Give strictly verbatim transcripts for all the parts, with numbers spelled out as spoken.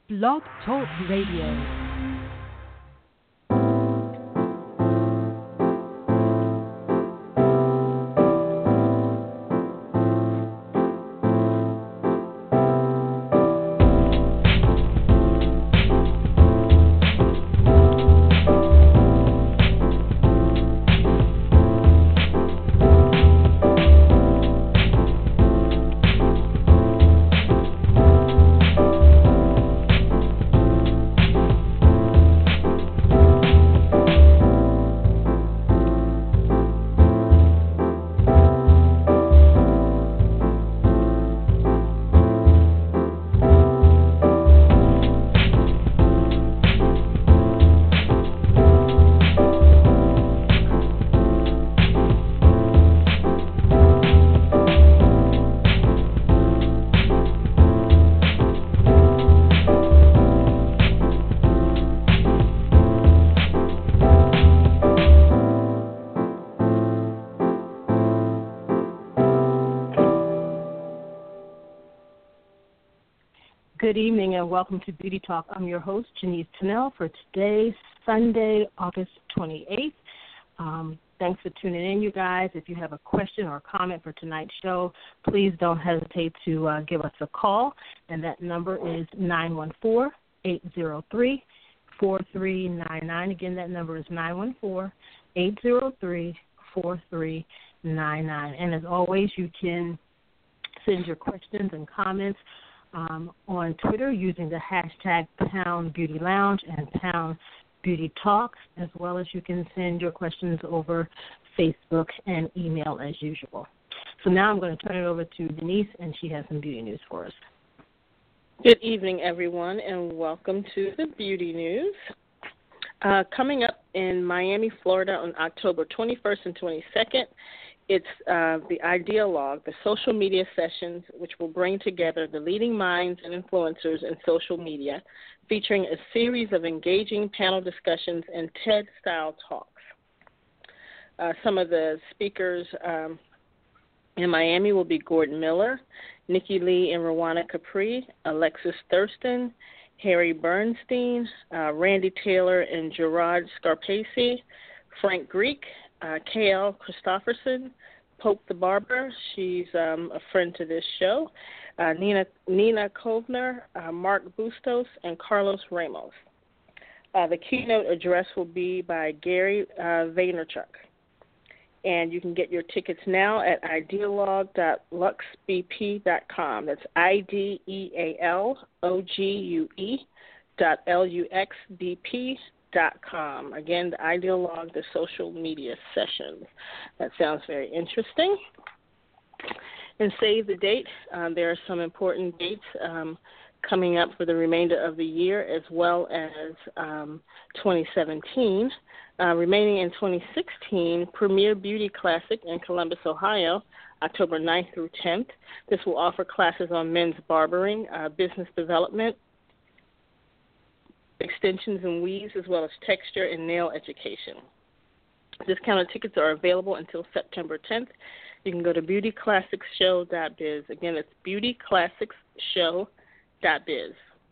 Blog Talk Radio. Good evening and welcome to Beauty Talk. I'm your host, Janice Tunnell, for today, Sunday, August twenty-eighth. Um, thanks for tuning in, you guys. If you have a question or comment for tonight's show, please don't hesitate to uh, give us a call, and that number is nine one four, eight zero three, four three nine nine. Again, that number is nine one four, eight zero three, four three nine nine. And as always, you can send your questions and comments Um, on Twitter using the hashtag Pound Beauty Lounge and Pound Beauty Talk, as well as you can send your questions over Facebook and email as usual. So now I'm going to turn it over to Denise, and she has some beauty news for us. Good evening, everyone, and welcome to the Beauty News. Uh, coming up in Miami, Florida on October twenty-first and twenty-second, it's uh, the Idealogue, the social media sessions, which will bring together the leading minds and influencers in social media, featuring a series of engaging panel discussions and TED-style talks. Uh, some of the speakers um, in Miami will be Gordon Miller, Nikki Lee and Rowana Capri, Alexis Thurston, Harry Bernstein, uh, Randy Taylor and Gerard Scarpese, Frank Greek, Uh, K L Christopherson, Pope the Barber, she's um, a friend to this show, uh, Nina Nina Kovner, uh, Mark Bustos, and Carlos Ramos. Uh, the keynote address will be by Gary uh, Vaynerchuk. And you can get your tickets now at idealogue dot lux b p dot com. That's I D E A L O G U E dot L U X B P dot com. Again, the Idealogue, the social media sessions. That sounds very interesting. And save the date. Um, there are some important dates um, coming up for the remainder of the year, as well as um, twenty seventeen. Uh, remaining in twenty sixteen, Premier Beauty Classic in Columbus, Ohio, October ninth through tenth. This will offer classes on men's barbering, uh, business development, extensions and weaves, as well as texture and nail education. Discounted tickets are available until September tenth. You can go to beauty classics show dot biz. Again, it's beauty classics show dot biz.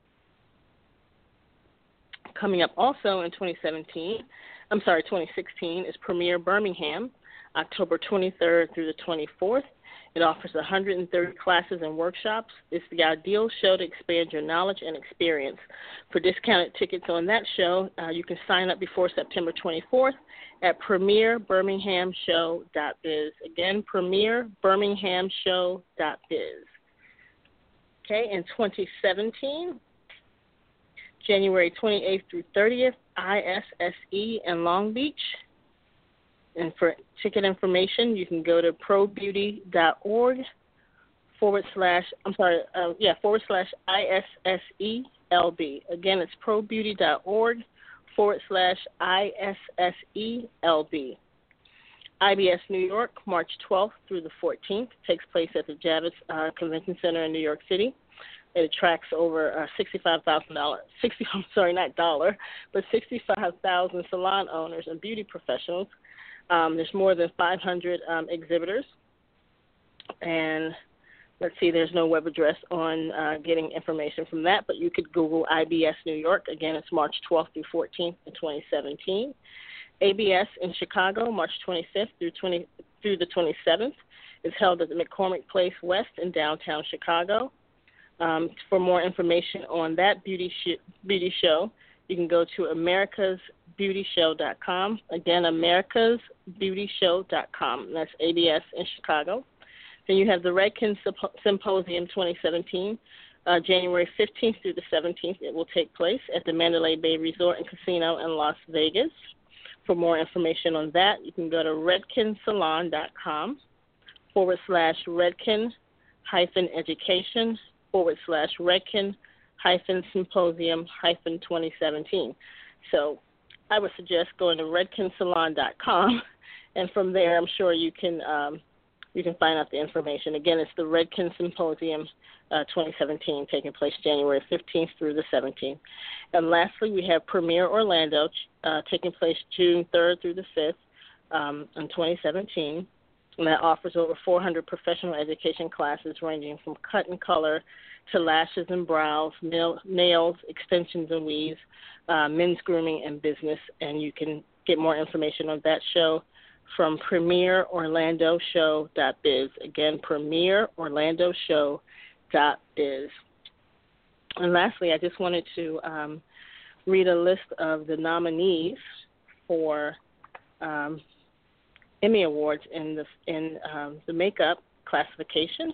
Coming up also in twenty seventeen, I'm sorry, twenty sixteen, is Premier Birmingham, October twenty-third through the twenty-fourth. It offers one hundred thirty classes and workshops. It's the ideal show to expand your knowledge and experience. For discounted tickets on that show, uh, you can sign up before September twenty-fourth at premier birmingham show dot biz. Again, premier birmingham show dot biz. Okay, in twenty seventeen, January twenty-eighth through thirtieth, I S S E in Long Beach. And for ticket information, you can go to probeauty.org forward slash, I'm sorry, uh, yeah, forward slash I S S E L B. Again, it's probeauty.org forward slash I S S E L B. I B S New York, March twelfth through the fourteenth, takes place at the Javits uh, Convention Center in New York City. It attracts over uh, sixty-five thousand dollars, sixty, I'm sorry, not dollar, but sixty-five thousand salon owners and beauty professionals. Um, there's more than five hundred um, exhibitors, and let's see, there's no web address on uh, getting information from that, but you could Google I B S New York. Again, it's March twelfth through fourteenth in twenty seventeen. A B S in Chicago, March twenty-fifth through twenty through the twenty-seventh, is held at the McCormick Place West in downtown Chicago. Um, for more information on that beauty sh- beauty show, you can go to americas beauty show dot com. Again, americas beauty show dot com. That's A B S in Chicago. Then you have the Redken Symposium twenty seventeen, uh, January fifteenth through the seventeenth. It will take place at the Mandalay Bay Resort and Casino in Las Vegas. For more information on that, you can go to redkensalon dot com forward slash redken hyphen education forward slash redken hyphen symposium hyphen twenty seventeen. So I would suggest going to redken salon dot com, and from there I'm sure you can um, you can find out the information. Again, it's the Redken Symposium uh, twenty seventeen, taking place January fifteenth through the seventeenth. And lastly, we have Premier Orlando, uh, taking place June third through the fifth um, in twenty seventeen. And that offers over four hundred professional education classes ranging from cut and color to lashes and brows, nail, nails, extensions and weaves, uh, men's grooming and business. And you can get more information on that show from premier orlando show dot biz. Again, premier orlando show dot biz. And lastly, I just wanted to um, read a list of the nominees for um, Emmy Awards in the in um, the makeup classification.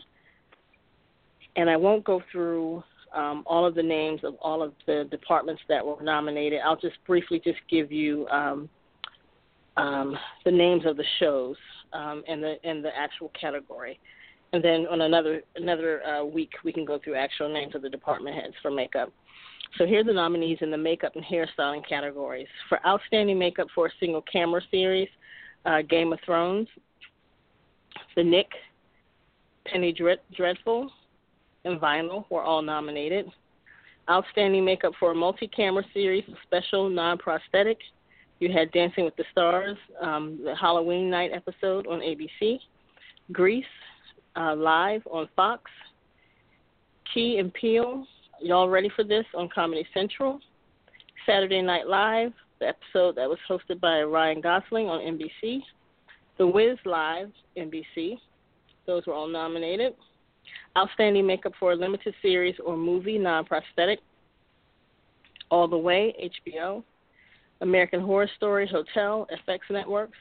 And I won't go through um, all of the names of all of the departments that were nominated. I'll just briefly just give you um, um, the names of the shows um, and the and the actual category. And then on another another uh, week, we can go through actual names of the department heads for makeup. So here are the nominees in the makeup and hairstyling categories. For Outstanding Makeup for a Single Camera Series, uh, Game of Thrones, The Nick, Penny Dread- Dreadful, and Vinyl were all nominated. Outstanding Makeup for a Multi-Camera Series, Special Non-Prosthetic, you had Dancing with the Stars, um, the Halloween night episode on A B C, Grease, uh, live on Fox, Key and Peele, y'all ready for this, on Comedy Central, Saturday Night Live, the episode that was hosted by Ryan Gosling on N B C, The Wiz Live, N B C, those were all nominated. Outstanding Makeup for a Limited Series or Movie, Non-Prosthetic, All the Way, H B O, American Horror Story, Hotel, F X Networks,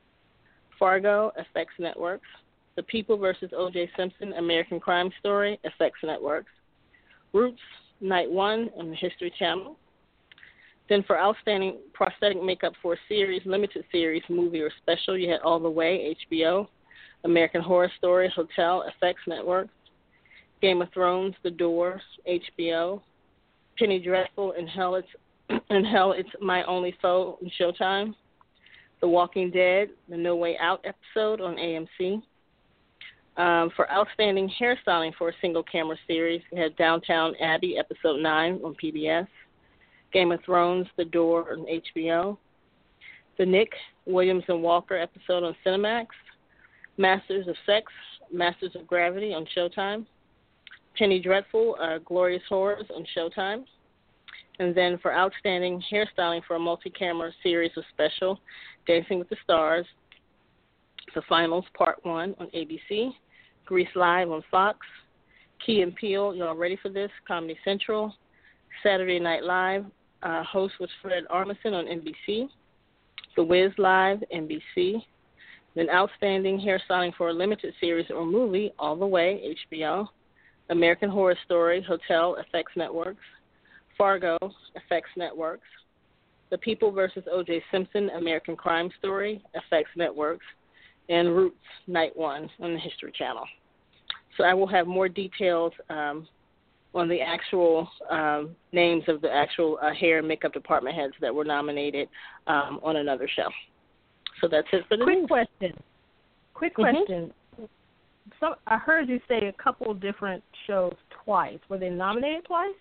Fargo, F X Networks, The People versus O J Simpson, American Crime Story, F X Networks, Roots, Night One on the History Channel. Then for Outstanding Prosthetic Makeup for a Series, Limited Series, Movie, or Special, you had All the Way, H B O, American Horror Story, Hotel, F X Networks, Game of Thrones, The Door, H B O, Penny Dreadful, and Hell It's and Hell It's My Only Foe on Showtime, The Walking Dead, The No Way Out episode on A M C. Um, for Outstanding Hairstyling for a Single Camera Series, we had Downtown Abbey, Episode nine on P B S, Game of Thrones, The Door on H B O, The Nick, Williams and Walker episode on Cinemax, Masters of Sex, Masters of Gravity on Showtime, Penny Dreadful, uh, Glorious Horrors on Showtime. And then for Outstanding Hairstyling for a Multi-Camera Series or Special, Dancing with the Stars, The Finals Part one on A B C, Grease Live on Fox, Key and Peele, y'all ready for this, Comedy Central, Saturday Night Live, uh, host was Fred Armisen on N B C, The Wiz Live, N B C, then Outstanding Hairstyling for a Limited Series or Movie, All the Way, H B O, American Horror Story, Hotel, F X Networks, Fargo, F X Networks, The People versus O J Simpson, American Crime Story, F X Networks, and Roots, Night One on the History Channel. So I will have more details um, on the actual um, names of the actual uh, hair and makeup department heads that were nominated um, on another show. So that's it for the Quick news. question. Quick question. Mm-hmm. So I heard you say a couple different shows twice. Were they nominated twice?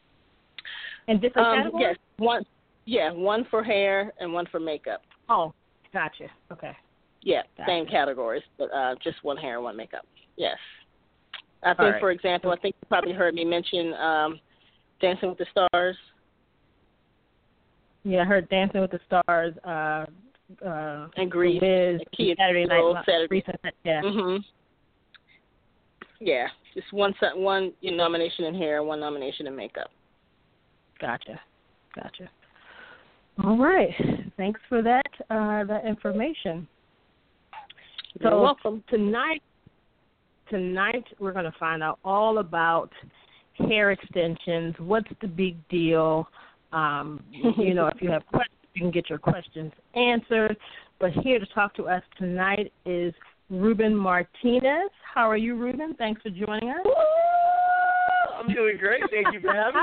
In different Um, categories? yes, one. Yeah, one for hair and one for makeup. Oh, gotcha. Okay. Yeah, gotcha. Same categories, but uh, just one hair and one makeup. Yes. I think, right. for example, I think you probably heard me mention um, Dancing with the Stars. Yeah, I heard Dancing with the Stars. Uh, uh, and Grease. Wiz, Key Saturday Night Live. Saturday. Yeah. Mhm. Yeah, just one one you know, nomination in hair, one nomination in makeup. Gotcha, gotcha. All right, thanks for that uh, that information. You're so welcome. Tonight, tonight we're going to find out all about hair extensions. What's the big deal? Um, you know, if you have questions, you can get your questions answered. But here to talk to us tonight is Ruben Martinez. How are you, Ruben? Thanks for joining us. I'm doing great. Thank you for having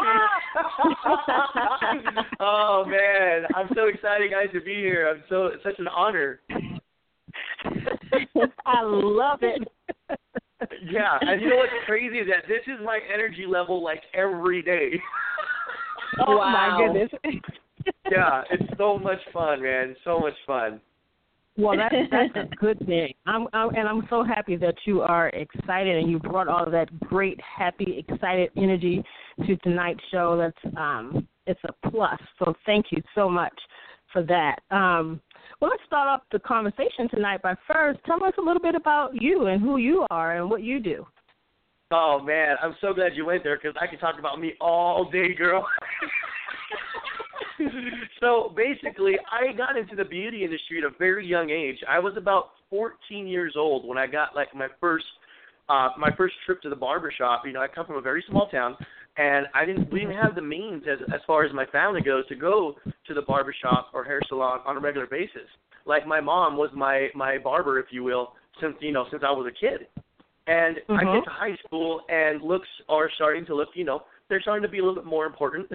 me. Oh, man. I'm so excited, guys, to be here. I'm so it's such an honor. I love it. Yeah. And you know what's crazy is that this is my energy level, like, every day. Oh, wow. my goodness. Yeah. It's so much fun, man. So much fun. Well, that's, that's a good thing. I'm, I'm, and I'm so happy that you are excited and you brought all of that great, happy, excited energy to tonight's show. That's um, it's a plus. So thank you so much for that. Um, well, let's start off the conversation tonight by first tell us a little bit about you and who you are and what you do. Oh, man. I'm so glad you went there because I can talk about me all day, girl. So basically, I got into the beauty industry at a very young age. I was about fourteen years old when I got like my first uh, my first trip to the barbershop. You know, I come from a very small town, and I didn't we didn't have the means as as far as my family goes to go to the barbershop or hair salon on a regular basis. Like my mom was my my barber, if you will, since you know since I was a kid. And mm-hmm. I get to high school, and looks are starting to look, you know. They're starting to be a little bit more important.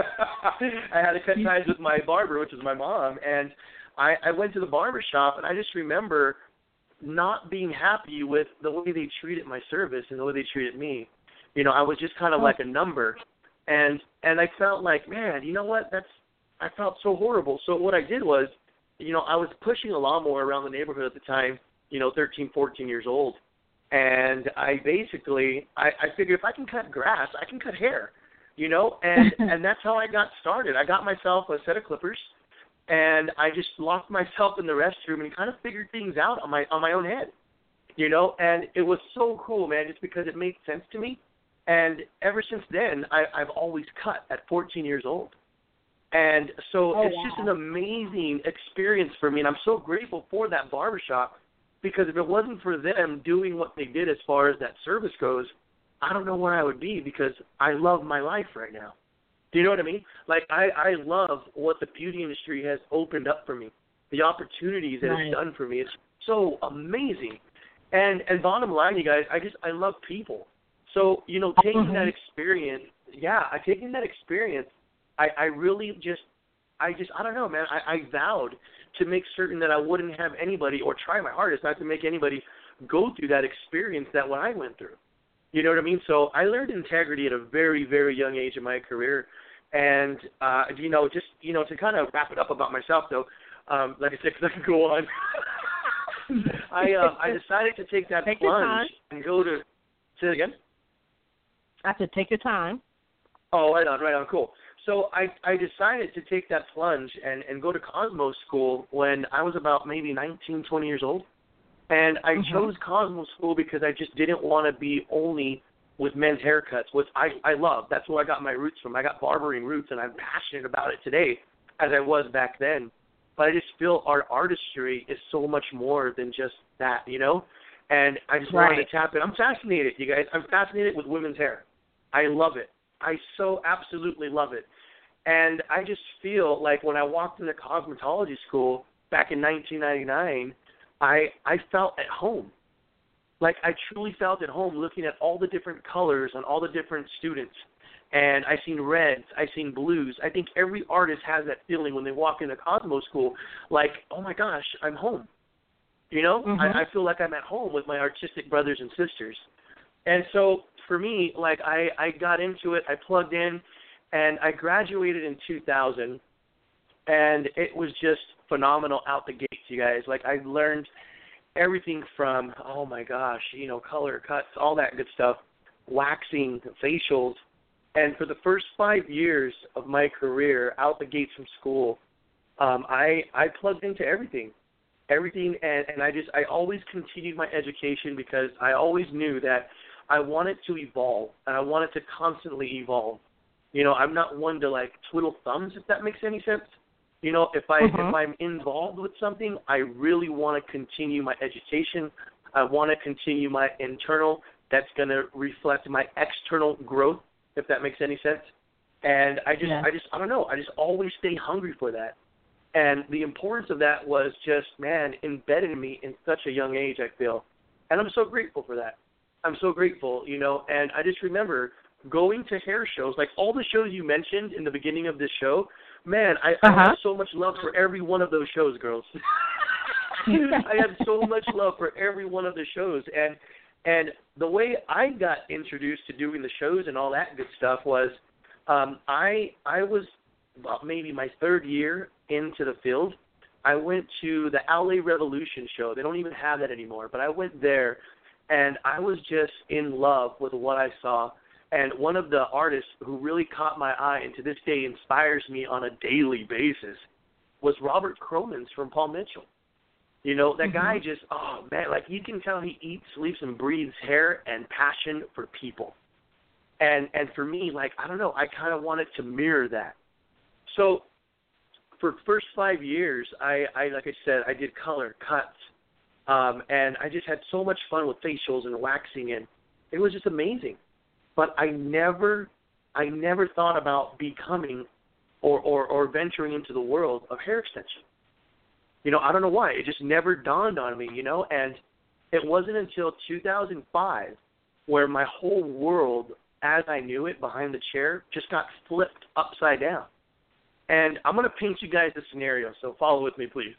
I had to cut ties with my barber, which is my mom, and I, I went to the barber shop, and I just remember not being happy with the way they treated my service and the way they treated me. You know, I was just kind of like a number, and and I felt like, man, you know what? That's I felt so horrible. So what I did was, you know, I was pushing a lawnmower around the neighborhood at the time, you know, thirteen, fourteen years old. And I basically, I, I figured if I can cut grass, I can cut hair, you know, and, and that's how I got started. I got myself a set of clippers, and I just locked myself in the restroom and kind of figured things out on my on my own head, you know, and it was so cool, man, just because it made sense to me. And ever since then, I, I've always cut at fourteen years old. And so oh, it's wow. just an amazing experience for me, and I'm so grateful for that barbershop. Because if it wasn't for them doing what they did as far as that service goes, I don't know where I would be because I love my life right now. Do you know what I mean? Like, I, I love what the beauty industry has opened up for me, the opportunities that right. it's done for me. It's so amazing. And and bottom line, you guys, I just, I love people. So, you know, taking mm-hmm. that experience, yeah, I taking that experience, I, I really just, I just, I don't know, man, I, I vowed to make certain that I wouldn't have anybody, or try my hardest not to make anybody go through that experience that what I went through. You know what I mean? So I learned integrity at a very, very young age in my career. And, uh, you know, just, you know, to kind of wrap it up about myself, though, um, like I said, because I can go on, I uh, I decided to take that take plunge and go to, say it again? I said take your time. Oh, right on, right on, cool. So I, I decided to take that plunge and, and go to Cosmo School when I was about maybe nineteen, twenty years old. And I mm-hmm. chose Cosmo School because I just didn't want to be only with men's haircuts, which I, I love. That's where I got my roots from. I got barbering roots, and I'm passionate about it today as I was back then. But I just feel our artistry is so much more than just that, you know? And I just right. wanted to tap in. I'm fascinated, you guys. I'm fascinated with women's hair. I love it. I so absolutely love it. And I just feel like when I walked into cosmetology school back in nineteen ninety-nine, I I felt at home. Like I truly felt at home looking at all the different colors on all the different students. And I seen reds, I seen blues. I think every artist has that feeling when they walk into Cosmo School, like, oh my gosh, I'm home. You know, mm-hmm. I, I feel like I'm at home with my artistic brothers and sisters. And so for me, like I, I got into it, I plugged in, and I graduated in two thousand, and it was just phenomenal out the gates, you guys. Like I learned everything from, oh my gosh, you know, color, cuts, all that good stuff. waxing, facials. And for the first five years of my career, out the gates from school, um, I I plugged into everything, everything, and, and I just I always continued my education because I always knew that I wanted to evolve and I wanted to constantly evolve. You know, I'm not one to like twiddle thumbs, if that makes any sense. You know, if I mm-hmm. if I'm involved with something, I really want to continue my education. I want to continue my internal. That's going to reflect my external growth, if that makes any sense. And I just, yeah. I just, I don't know. I just always stay hungry for that. And the importance of that was just, man, embedded in me in such a young age, I feel. And I'm so grateful for that. I'm so grateful, you know. And I just remember going to hair shows, like all the shows you mentioned in the beginning of this show. Man, I, uh-huh. I have so much love for every one of those shows, girls. I have so much love for every one of the shows. And And the way I got introduced to doing the shows and all that good stuff was um, I I was about maybe my third year into the field. I went to the L A Revolution show. They don't even have that anymore, but I went there, and I was just in love with what I saw. And one of the artists who really caught my eye and to this day inspires me on a daily basis was Robert Cromans from Paul Mitchell. You know, that mm-hmm. guy just, oh, man, like you can tell he eats, sleeps, and breathes hair and passion for people. And and for me, like, I don't know, I kind of wanted to mirror that. So for the first five years, I, I like I said, I did color, cuts, um, and I just had so much fun with facials and waxing, and it was just amazing. But I never, I never thought about becoming or, or, or venturing into the world of hair extension. You know, I don't know why. It just never dawned on me, you know, and it wasn't until two thousand five where my whole world, as I knew it behind the chair, just got flipped upside down. And I'm going to paint you guys a scenario, so follow with me, please.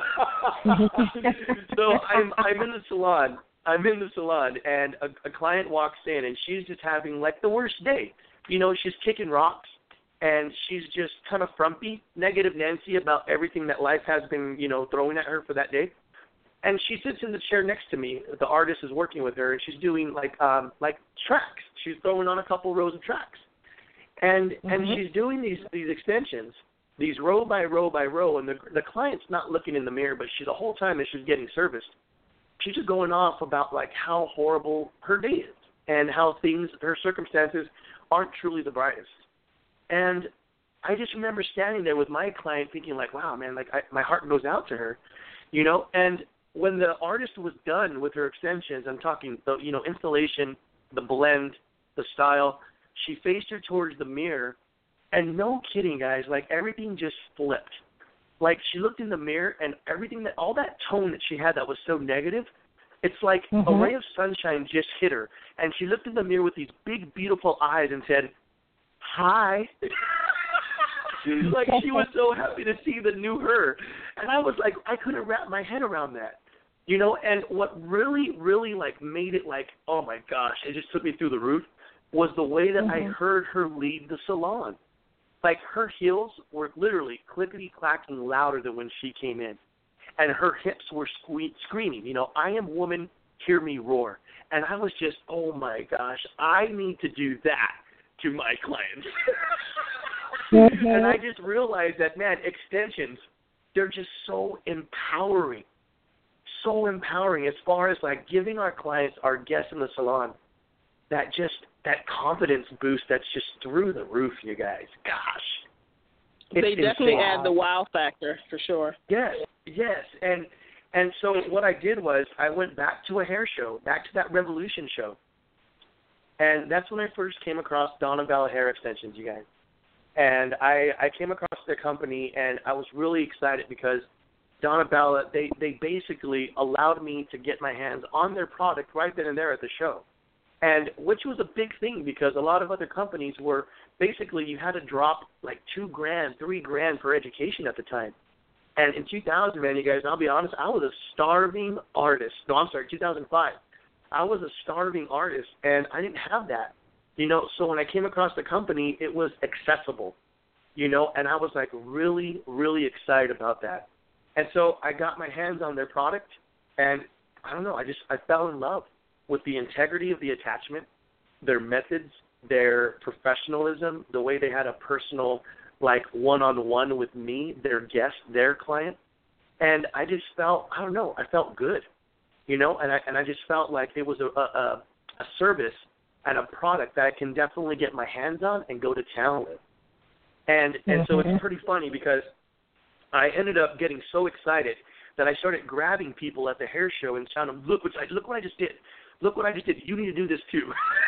So I'm I'm in the salon. I'm in the salon, and a, a client walks in, and she's just having, like, the worst day. You know, she's kicking rocks. And she's just kind of frumpy, negative Nancy about everything that life has been, you know, throwing at her for that day. And she sits in the chair next to me. The artist is working with her, and she's doing, like, um, like tracks. She's throwing on a couple rows of tracks. And mm-hmm. and she's doing these, these extensions, these row by row by row, and the the client's not looking in the mirror, but she the whole time as she's getting serviced, she's just going off about, like, how horrible her day is and how things, her circumstances aren't truly the brightest. And I just remember standing there with my client thinking, like, wow, man, like I, my heart goes out to her, you know. And when the artist was done with her extensions, I'm talking the, you know, installation, the blend, the style, she faced her towards the mirror, and no kidding, guys, like everything just flipped. Like she looked in the mirror, and everything that, all that tone that she had that was so negative, it's like mm-hmm. a ray of sunshine just hit her, and she looked in the mirror with these big, beautiful eyes and said, hi. Like she was so happy to see the new her. And I was like, I couldn't wrap my head around that. You know, and what really, really like made it like, oh my gosh, it just took me through the roof was the way that mm-hmm. I heard her leave the salon. Like her heels were literally clickety-clacking louder than when she came in. And her hips were sque- screaming, you know, I am woman, hear me roar. And I was just, oh my gosh, I need to do that to my clients. mm-hmm. And I just realized that, man, extensions, they're just so empowering, so empowering as far as like giving our clients, our guests in the salon, that just, that confidence boost that's just through the roof, you guys. Gosh. It's they definitely insane. add the wow factor for sure. Yes, yes. And and so what I did was I went back to a hair show, back to that Revolution show. And that's when I first came across Donna Bella Hair Extensions, you guys. And I, I came across their company, and I was really excited because Donna Bella, they, they basically allowed me to get my hands on their product right then and there at the show. And which was a big thing because a lot of other companies were basically you had to drop like two grand, three grand for education at the time. And in two thousand, man, you guys, I'll be honest, I was a starving artist. No, I'm sorry, two thousand five. I was a starving artist, and I didn't have that, you know. So when I came across the company, it was accessible, you know, and I was like really, really excited about that. And so I got my hands on their product, and I don't know, I just I fell in love with the integrity of the attachment, their methods, their professionalism, the way they had a personal, like, one-on-one with me, their guest, their client. And I just felt, I don't know, I felt good, you know, and I and I just felt like it was a, a, a service and a product that I can definitely get my hands on and go to town with. And and so it's pretty funny because I ended up getting so excited that I started grabbing people at the hair show and telling them, look what I, look what I just did. Look what I just did. You need to do this too.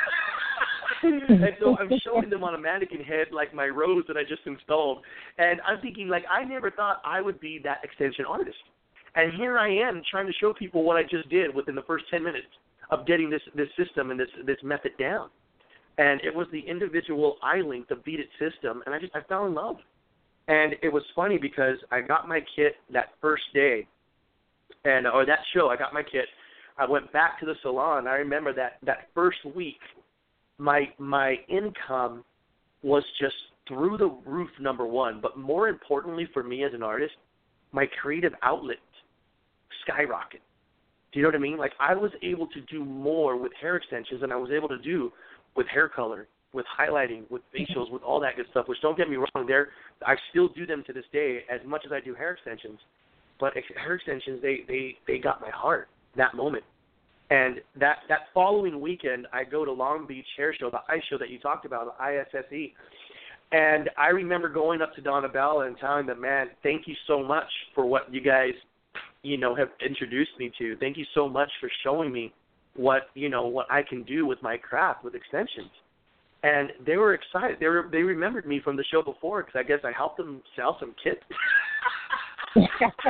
And so I'm showing them on a mannequin head, like my rose that I just installed. And I'm thinking, like, I never thought I would be that extension artist. And here I am trying to show people what I just did within the first ten minutes of getting this, this system and this, this method down. And it was the individual eye link, the Beat It system, and I just I fell in love. And it was funny because I got my kit that first day, and or that show, I got my kit. I went back to the salon. I remember that, that first week, my my income was just through the roof, number one. But more importantly for me as an artist, my creative outlet skyrocketed. Do you know what I mean? Like, I was able to do more with hair extensions than I was able to do with hair color, with highlighting, with facials, with all that good stuff, which, don't get me wrong, there I still do them to this day as much as I do hair extensions. But hair extensions, they, they, they got my heart that moment. And that, that following weekend, I go to Long Beach Hair Show, the I show that you talked about, the I S S E. And I remember going up to Donna Bella and telling them, man, thank you so much for what you guys, you know, have introduced me to. Thank you so much for showing me what, you know, what I can do with my craft, with extensions. And they were excited. They were, they remembered me from the show before because I guess I helped them sell some kits. and,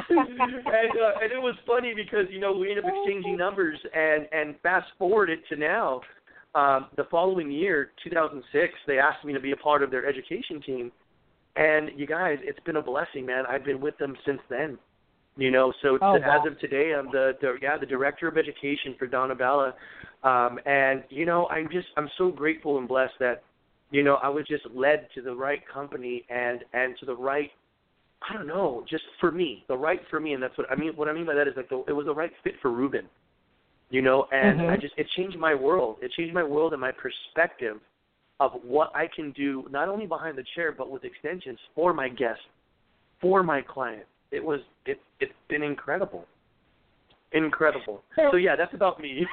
uh, and it was funny because, you know, we ended up exchanging numbers, and, and fast forward it to now, um, the following year, two thousand six, they asked me to be a part of their education team. And, you guys, it's been a blessing, man. I've been with them since then. You know, so oh, to, wow. as of today, I'm the, the yeah the director of education for Donna Bella, um, and you know I'm just I'm so grateful and blessed that, you know, I was just led to the right company and, and to the right, I don't know, just for me, the right for me, and that's what I mean. What I mean by that is like the, it was the right fit for Ruben, you know, and mm-hmm. I just it changed my world. It changed my world and my perspective of what I can do not only behind the chair but with extensions for my guests, for my client. It was it it's been incredible, incredible. So, so yeah, that's about me.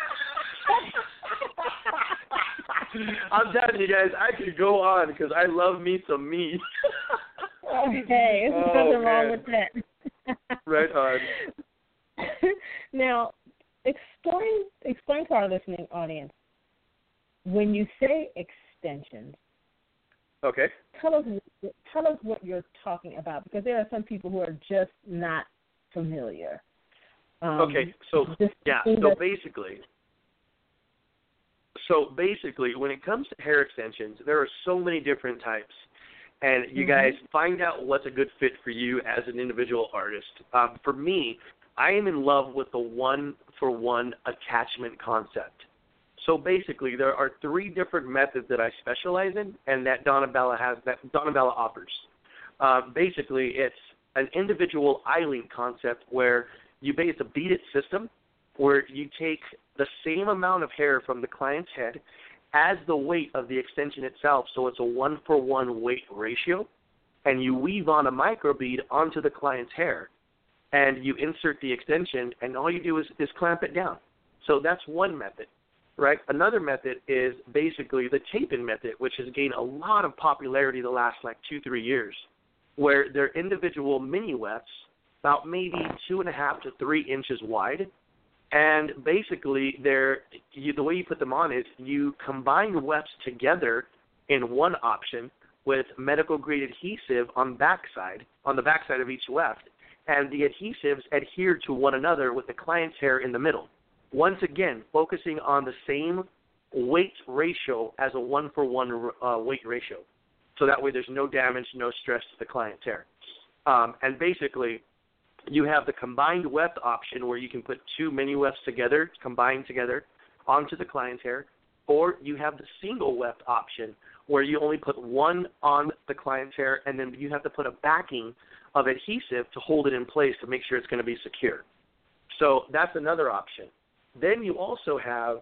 I'm telling you guys, I could go on because I love me some me. Okay, there's oh, nothing man. wrong with that. Right on. Now, explain explain to our listening audience, when you say extensions, okay. Tell us, tell us what you're talking about, because there are some people who are just not familiar. Um, okay, so yeah, so basically, so basically, when it comes to hair extensions, there are so many different types, and you mm-hmm. guys find out what's a good fit for you as an individual artist. Um, for me, I am in love with the one-for-one attachment concept. So basically, there are three different methods that I specialize in, and that Donna Bella has, that Donna Bella offers. Uh, basically, it's an individual eye link concept where you base a Beat It system, where you take the same amount of hair from the client's head as the weight of the extension itself, so it's a one-for-one weight ratio, and you weave on a microbead onto the client's hair, and you insert the extension, and all you do is, is clamp it down. So that's one method. Right. Another method is basically the tape-in method, which has gained a lot of popularity the last like two, three years, where they're individual mini wefts, about maybe two and a half to three inches wide, and basically they're you, the way you put them on is you combine wefts together in one option with medical-grade adhesive on backside on the backside of each weft, and the adhesives adhere to one another with the client's hair in the middle. Once again, focusing on the same weight ratio as a one-for-one uh, weight ratio. So that way there's no damage, no stress to the client's hair. Um, and basically, you have the combined weft option where you can put two mini wefts together, combined together, onto the client's hair. Or you have the single weft option where you only put one on the client's hair, and then you have to put a backing of adhesive to hold it in place to make sure it's going to be secure. So that's another option. Then you also have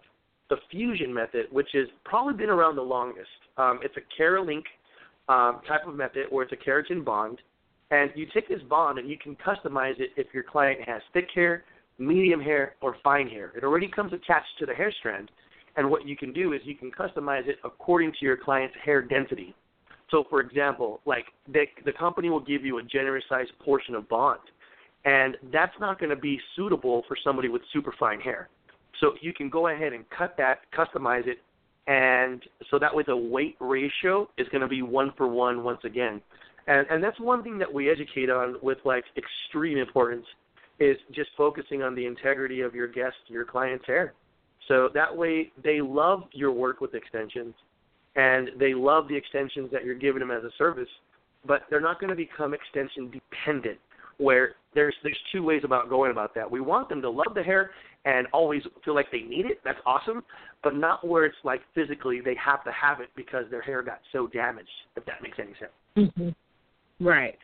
the fusion method, which has probably been around the longest. Um, it's a Keralink um, type of method where it's a keratin bond. And you take this bond and you can customize it if your client has thick hair, medium hair, or fine hair. It already comes attached to the hair strand. And what you can do is you can customize it according to your client's hair density. So, for example, like they, the company will give you a generous sized portion of bond. And that's not going to be suitable for somebody with super fine hair. So you can go ahead and cut that, customize it, and so that way the weight ratio is going to be one for one once again. And, and that's one thing that we educate on with, like, extreme importance is just focusing on the integrity of your guest, your client's hair. So that way they love your work with extensions, and they love the extensions that you're giving them as a service, but they're not going to become extension dependent, where there's there's two ways about going about that. We want them to love the hair and always feel like they need it. That's awesome, but not where it's like physically they have to have it because their hair got so damaged, if that makes any sense. Mm-hmm. Right.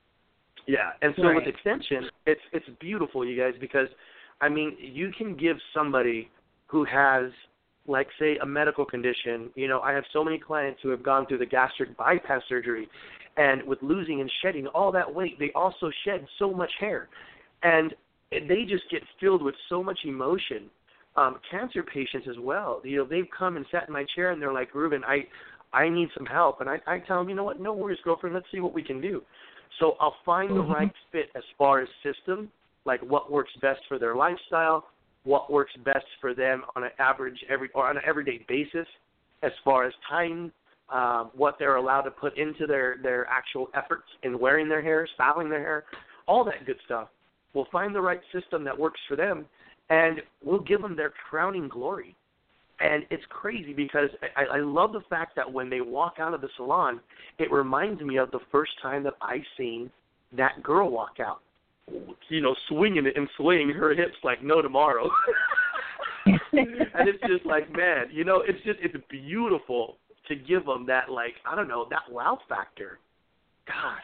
Yeah, and so right. with extension, it's it's beautiful, you guys, because, I mean, you can give somebody who has, like, say, a medical condition. You know, I have so many clients who have gone through the gastric bypass surgery, and with losing and shedding all that weight, they also shed so much hair. And they just get filled with so much emotion. Um, cancer patients as well. You know, they've come and sat in my chair, and they're like, Ruben, I, I need some help. And I, I tell them, you know what, no worries, girlfriend, let's see what we can do. So I'll find mm-hmm. the right fit as far as system, like what works best for their lifestyle, what works best for them on an average every or on an everyday basis, as far as time, um, what they're allowed to put into their, their actual efforts in wearing their hair, styling their hair, all that good stuff. We'll find the right system that works for them, and we'll give them their crowning glory. And it's crazy because I, I love the fact that when they walk out of the salon, it reminds me of the first time that I seen that girl walk out, you know, swinging it and swaying her hips like no tomorrow. And it's just like, man, you know, it's just, it's beautiful to give them that, like, I don't know, that wow factor. Gosh.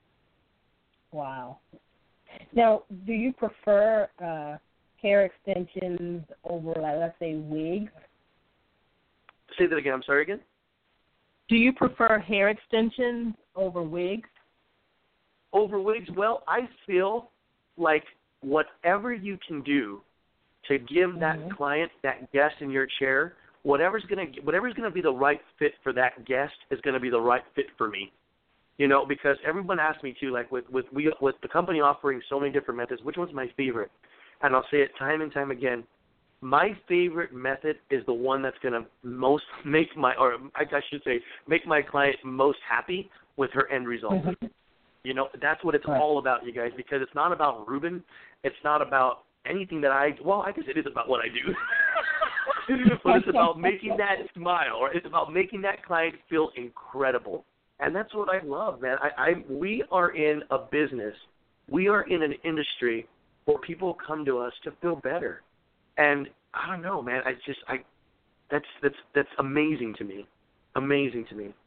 Wow. Now, do you prefer uh, hair extensions over, like, let's say, wigs? Say that again. I'm sorry again? Do you prefer hair extensions over wigs? Over wigs? Well, I feel like whatever you can do to give that mm-hmm. client, that guest in your chair, whatever's going to whatever's going to be the right fit for that guest is going to be the right fit for me. You know, because everyone asks me too, like with with we with the company offering so many different methods, which one's my favorite? And I'll say it time and time again. My favorite method is the one that's going to most make my, or I should say, make my client most happy with her end result. Mm-hmm. You know, that's what it's right. all about, you guys, because it's not about Ruben. It's not about anything that I, well, I guess it is about what I do. But it's about making that smile, or it's about making that client feel incredible. And that's what I love, man. I, I we are in a business. We are in an industry where people come to us to feel better. And I don't know, man. I just, I, that's that's that's amazing to me, amazing to me.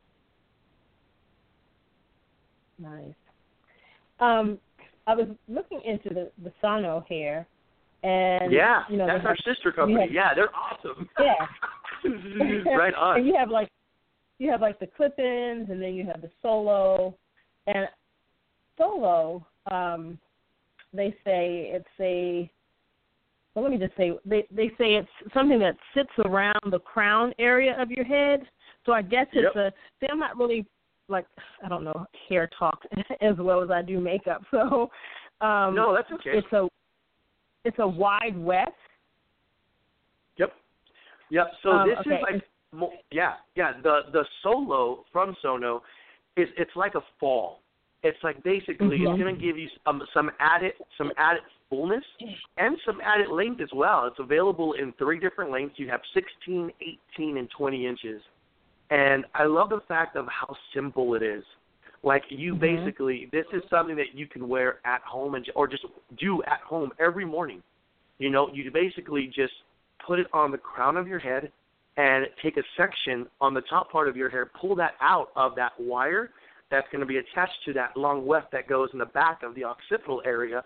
Nice. Um, I was looking into the the Sono hair, and yeah, you know, that's our have, sister company. Have, yeah, they're awesome. Yeah. Right on. And you have like, you have like the clip-ins, and then you have the Solo, and Solo. Um, they say it's a. Well, let me just say, they they say it's something that sits around the crown area of your head. So I guess it's yep. a, see, I'm not really, like, I don't know, hair talk as well as I do makeup. So um, no, that's okay. It's a, it's a wide weft. Yep. Yep. So um, this okay. is like, yeah, yeah, the, the Solo from Sono, is it's like a fall. It's like basically mm-hmm. it's going to give you some, some added some added fullness and some added length as well. It's available in three different lengths. You have sixteen, eighteen, and twenty inches. And I love the fact of how simple it is. Like you mm-hmm. basically, this is something that you can wear at home and or just do at home every morning. You know, you basically just put it on the crown of your head and take a section on the top part of your hair, pull that out of that wire that's going to be attached to that long weft that goes in the back of the occipital area,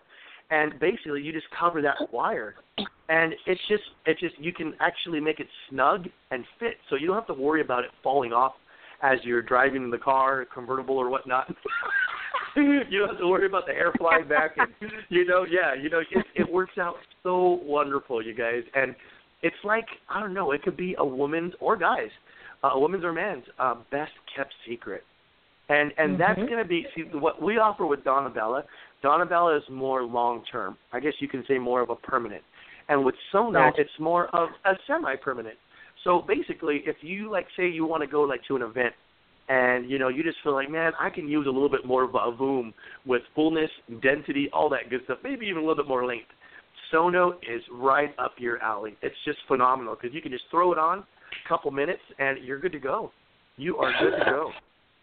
and basically you just cover that wire, and it's just it's just you can actually make it snug and fit, so you don't have to worry about it falling off as you're driving the car, convertible or whatnot. You don't have to worry about the hair flying back, and you know, yeah, you know, it, it works out so wonderful, you guys, and it's like I don't know, it could be a woman's or guys, uh, a woman's or man's uh, best kept secret. And and mm-hmm. that's going to be, see, what we offer with Donna Bella, Donna Bella is more long-term. I guess you can say more of a permanent. And with Sono, right. it's more of a semi-permanent. So basically, if you, like, say you want to go, like, to an event, and, you know, you just feel like, man, I can use a little bit more of a voom with fullness, density, all that good stuff, maybe even a little bit more length. Sono is right up your alley. It's just phenomenal because you can just throw it on, a couple minutes, and you're good to go. You are good to go.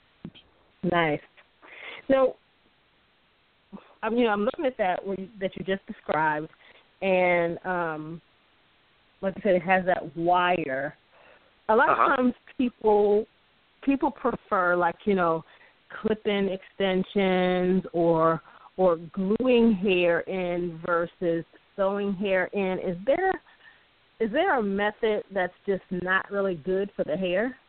Nice. So, I'm you know I'm looking at that where you, that you just described, and um, like I said, it has that wire. A lot uh-huh. of times, people people prefer like you know clip-in extensions or or gluing hair in versus sewing hair in. Is there is there a method that's just not really good for the hair?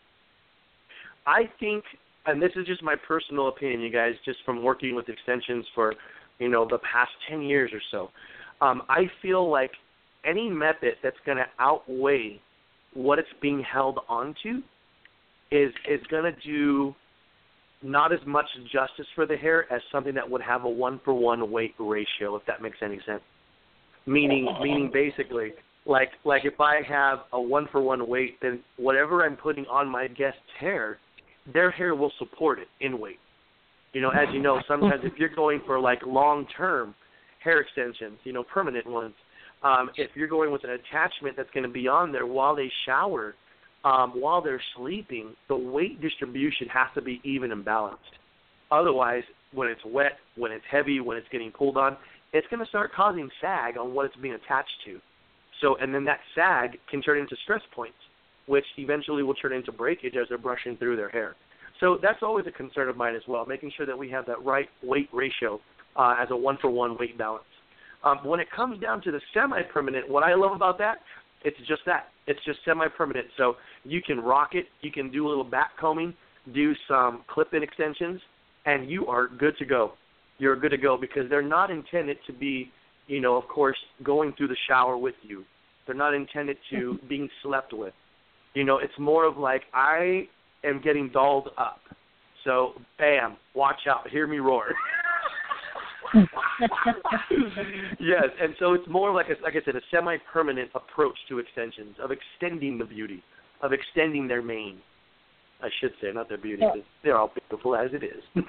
I think. And this is just my personal opinion, you guys, just from working with extensions for, you know, the past ten years or so. Um, I feel like any method that's going to outweigh what it's being held onto is is going to do not as much justice for the hair as something that would have a one-for-one weight ratio, if that makes any sense. Meaning, meaning basically, like like if I have a one-for-one weight, then whatever I'm putting on my guest's hair, their hair will support it in weight. You know, as you know, sometimes if you're going for like long-term hair extensions, you know, permanent ones, um, if you're going with an attachment that's going to be on there while they shower, um, while they're sleeping, the weight distribution has to be even and balanced. Otherwise, when it's wet, when it's heavy, when it's getting pulled on, it's going to start causing sag on what it's being attached to. So, and then that sag can turn into stress points, which eventually will turn into breakage as they're brushing through their hair. So that's always a concern of mine as well, making sure that we have that right weight ratio uh, as a one-for-one weight balance. Um, when it comes down to the semi-permanent, what I love about that, it's just that. It's just semi-permanent. So you can rock it, you can do a little back combing, do some clip-in extensions, and you are good to go. You're good to go because they're not intended to be, you know, of course, going through the shower with you. They're not intended to being slept with. You know, it's more of like I am getting dolled up. So, bam, watch out, hear me roar. Yes, and so it's more like, a, like I said, a semi-permanent approach to extensions, of extending the beauty, of extending their mane. I should say, not their beauty, because they're all beautiful as it is.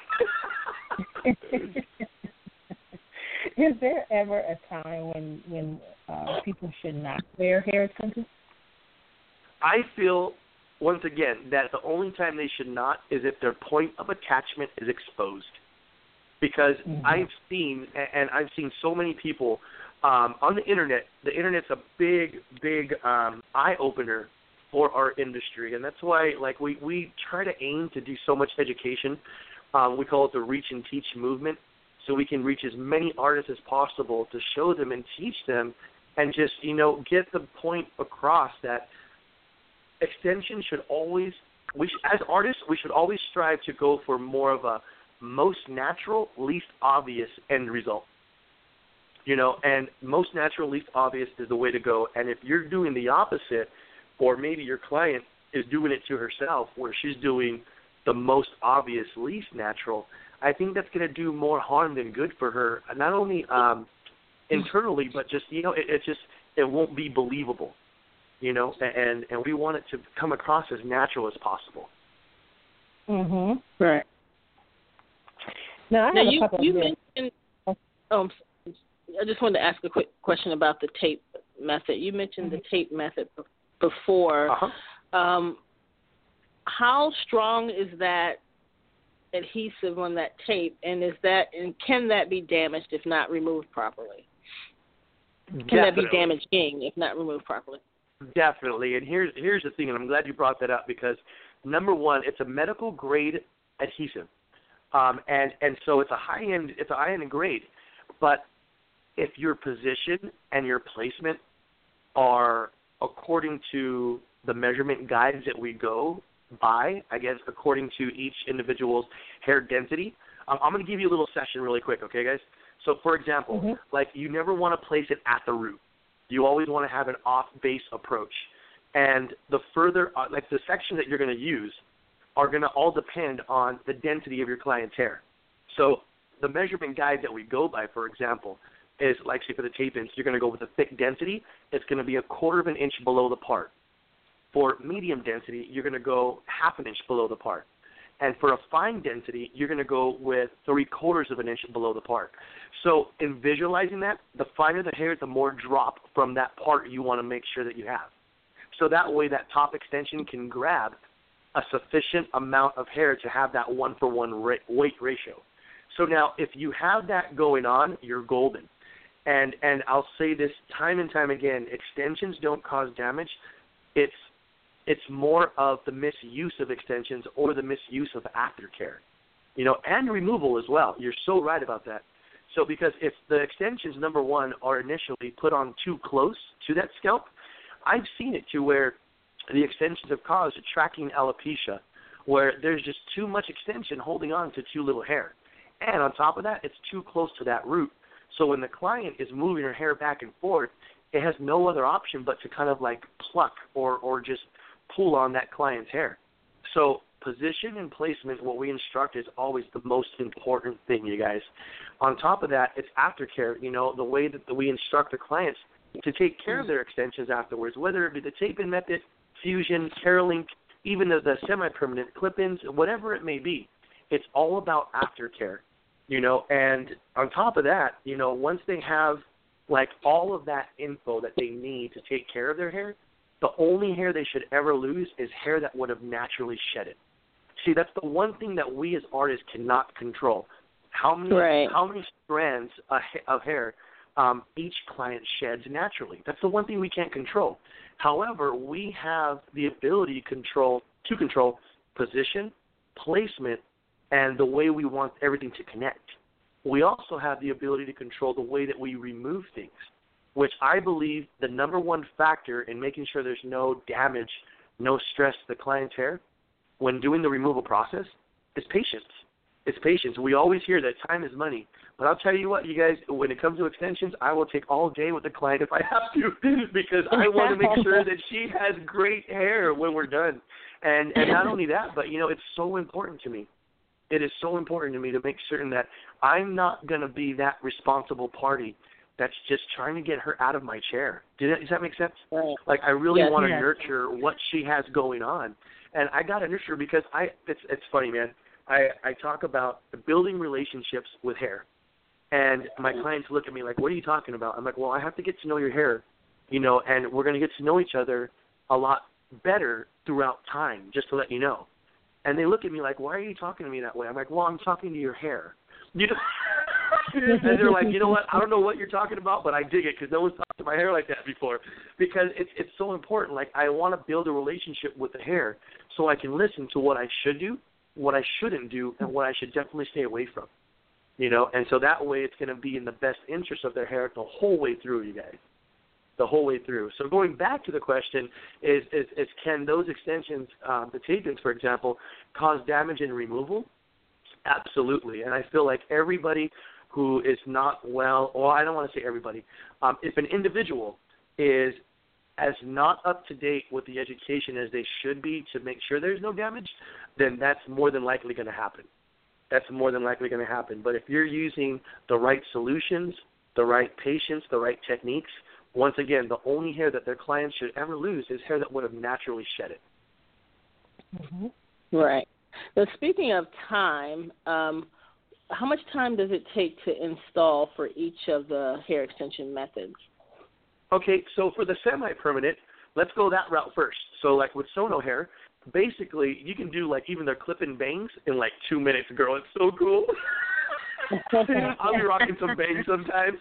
Is there ever a time when, when uh, people should not wear hair extensions? I feel, once again, that the only time they should not is if their point of attachment is exposed. Because mm-hmm. I've seen, and I've seen so many people um, on the Internet, the Internet's a big, big um, eye-opener for our industry. And that's why, like, we, we try to aim to do so much education. Um, we call it the Reach and Teach movement. So we can reach as many artists as possible to show them and teach them and just, you know, get the point across that extension should always, we should, as artists, we should always strive to go for more of a most natural, least obvious end result. You know, and most natural, least obvious is the way to go. And if you're doing the opposite, or maybe your client is doing it to herself, where she's doing the most obvious, least natural, I think that's going to do more harm than good for her, not only um, internally, but just, you know, it, it just, it won't be believable. You know, and, and we want it to come across as natural as possible. Mm-hmm. Right. Now, I now have you, a couple you of mentioned, um, I just wanted to ask a quick question about the tape method. You mentioned mm-hmm. the tape method before. Uh-huh. Um, how strong is that adhesive on that tape, and is that, and can that be damaged if not removed properly? Can Definitely. that be damaging if not removed properly? Definitely, and here's here's the thing, and I'm glad you brought that up because number one, it's a medical grade adhesive, um, and and so it's a high end it's a high end grade, but if your position and your placement are according to the measurement guides that we go by, I guess, according to each individual's hair density. Um, I'm going to give you a little session really quick, okay, guys? So, for example, mm-hmm. like you never want to place it at the root. You always want to have an off-base approach. And the further, uh, like the sections that you're going to use are going to all depend on the density of your client's hair. So the measurement guide that we go by, for example, is like, say, for the tape-ins, you're going to go with a thick density. It's going to be a quarter of an inch below the part. For medium density, you're going to go half an inch below the part. And for a fine density, you're going to go with three-quarters of an inch below the part. So in visualizing that, the finer the hair, the more drop from that part you want to make sure that you have. So that way that top extension can grab a sufficient amount of hair to have that one-for-one ra- weight ratio. So now if you have that going on, you're golden. And and I'll say this time and time again, extensions don't cause damage. It's It's more of the misuse of extensions or the misuse of aftercare, you know, and removal as well. You're so right about that. So because if the extensions, number one, are initially put on too close to that scalp, I've seen it to where the extensions have caused a tracking alopecia, where there's just too much extension holding on to too little hair. And on top of that, it's too close to that root. So when the client is moving her hair back and forth, it has no other option but to kind of like pluck or, or just pull on that client's hair. So position and placement, what we instruct, is always the most important thing, you guys. On top of that, it's aftercare, you know, the way that we instruct the clients to take care of their extensions afterwards, whether it be the tape-in method, fusion, Carolink, even the, the semi-permanent clip-ins, whatever it may be. It's all about aftercare, you know, and on top of that, you know, once they have like all of that info that they need to take care of their hair, the only hair they should ever lose is hair that would have naturally shed it. See, that's the one thing that we as artists cannot control. How many right. how many strands of hair um, each client sheds naturally? That's the one thing we can't control. However, we have the ability to control to control position, placement, and the way we want everything to connect. We also have the ability to control the way that we remove things, which I believe the number one factor in making sure there's no damage, no stress to the client's hair when doing the removal process is patience. It's patience. We always hear that time is money. But I'll tell you what, you guys, when it comes to extensions, I will take all day with the client if I have to because I want to make sure that she has great hair when we're done. And and not only that, but, you know, it's so important to me. It is so important to me to make certain that I'm not going to be that responsible party that's just trying to get her out of my chair. Does that, does that make sense? Right. Like, I really yes, want to yes. nurture what she has going on. And I got to nurture because I it's, it's funny, man. I, I talk about building relationships with hair. And my clients look at me like, what are you talking about? I'm like, well, I have to get to know your hair, you know, and we're going to get to know each other a lot better throughout time, just to let you know. And they look at me like, why are you talking to me that way? I'm like, well, I'm talking to your hair. You know? And they're like, you know what? I don't know what you're talking about, but I dig it because no one's talked to my hair like that before. Because it's it's so important. Like, I want to build a relationship with the hair so I can listen to what I should do, what I shouldn't do, and what I should definitely stay away from. You know, and so that way it's going to be in the best interest of their hair the whole way through, you guys. The whole way through. So going back to the question is, is, is can those extensions, um, the tape-ins, for example, cause damage in removal? Absolutely. And I feel like everybody who is not well, or I don't want to say everybody, um, if an individual is as not up to date with the education as they should be to make sure there's no damage, then that's more than likely going to happen. That's more than likely going to happen. But if you're using the right solutions, the right patience, the right techniques, once again, the only hair that their clients should ever lose is hair that would have naturally shed it. Mm-hmm. Right. Now, speaking of time, um, how much time does it take to install for each of the hair extension methods? Okay, so for the semi-permanent, let's go that route first. So like with Sono hair, basically you can do like even their clip-in bangs in like two minutes, girl. It's so cool. I'll be rocking some bangs sometimes.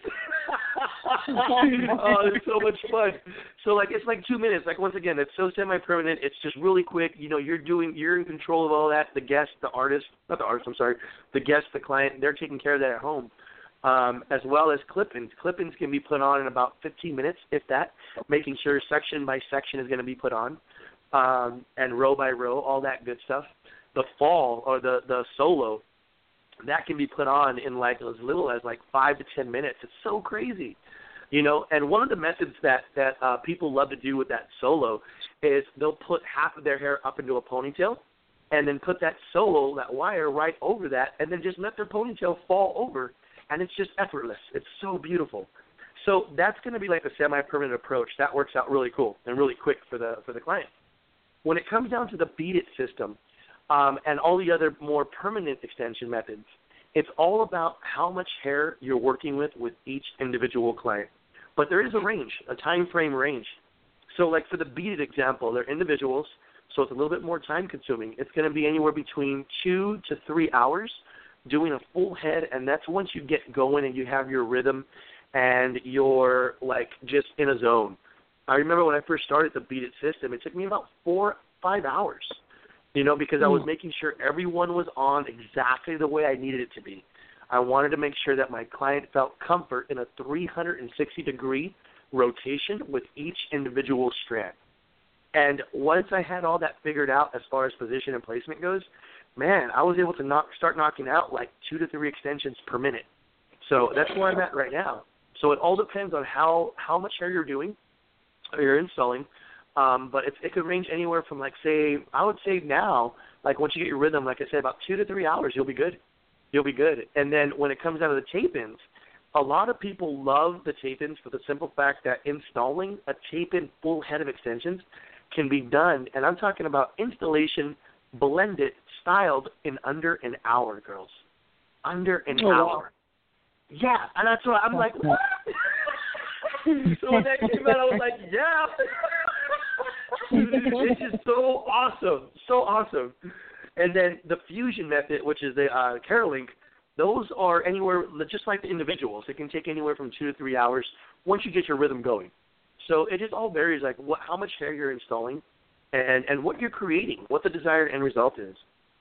Oh, it's so much fun. So like it's like two minutes. Like once again, it's so semi-permanent. It's just really quick. You know, you're doing, you're in control of all that. The guest, the artist, not the artist. I'm sorry. The guest, the client, they're taking care of that at home. um, as well as clip-ins. Clip-ins can be put on in about fifteen minutes, if that, making sure section by section is going to be put on, um, and row by row, all that good stuff. The fall or the, the solo, that can be put on in like as little as like five to ten minutes. It's so crazy. You know, and one of the methods that, that uh, people love to do with that solo is they'll put half of their hair up into a ponytail and then put that solo, that wire, right over that, and then just let their ponytail fall over, and it's just effortless. It's so beautiful. So that's going to be like a semi-permanent approach. That works out really cool and really quick for the for the client. When it comes down to the Beat It system um, and all the other more permanent extension methods, it's all about how much hair you're working with with each individual client. But there is a range, a time frame range. So like for the Beat It example, they're individuals, so it's a little bit more time consuming. It's going to be anywhere between two to three hours doing a full head, and that's once you get going and you have your rhythm and you're like just in a zone. I remember when I first started the Beat It system, it took me about four, five hours, you know, because I was making sure everyone was on exactly the way I needed it to be. I wanted to make sure that my client felt comfort in a three hundred sixty degree rotation with each individual strand. And once I had all that figured out as far as position and placement goes, man, I was able to knock, start knocking out like two to three extensions per minute. So that's where I'm at right now. So it all depends on how, how much hair you're doing or you're installing. Um, but it, it could range anywhere from like, say, I would say now, like once you get your rhythm, like I said, about two to three hours, you'll be good. You'll be good. And then when it comes down to the tape-ins, a lot of people love the tape-ins for the simple fact that installing a tape-in full head of extensions can be done, and I'm talking about installation, blended, styled in under an hour, girls. Under an oh, hour. Wow. Yeah, and that's what I'm like, what? So when that came out, I was like, yeah. This is so awesome, so awesome. And then the fusion method, which is the uh, Carolink, those are anywhere, just like the individuals. It can take anywhere from two to three hours once you get your rhythm going. So it just all varies, like what, how much hair you're installing and, and what you're creating, what the desired end result is.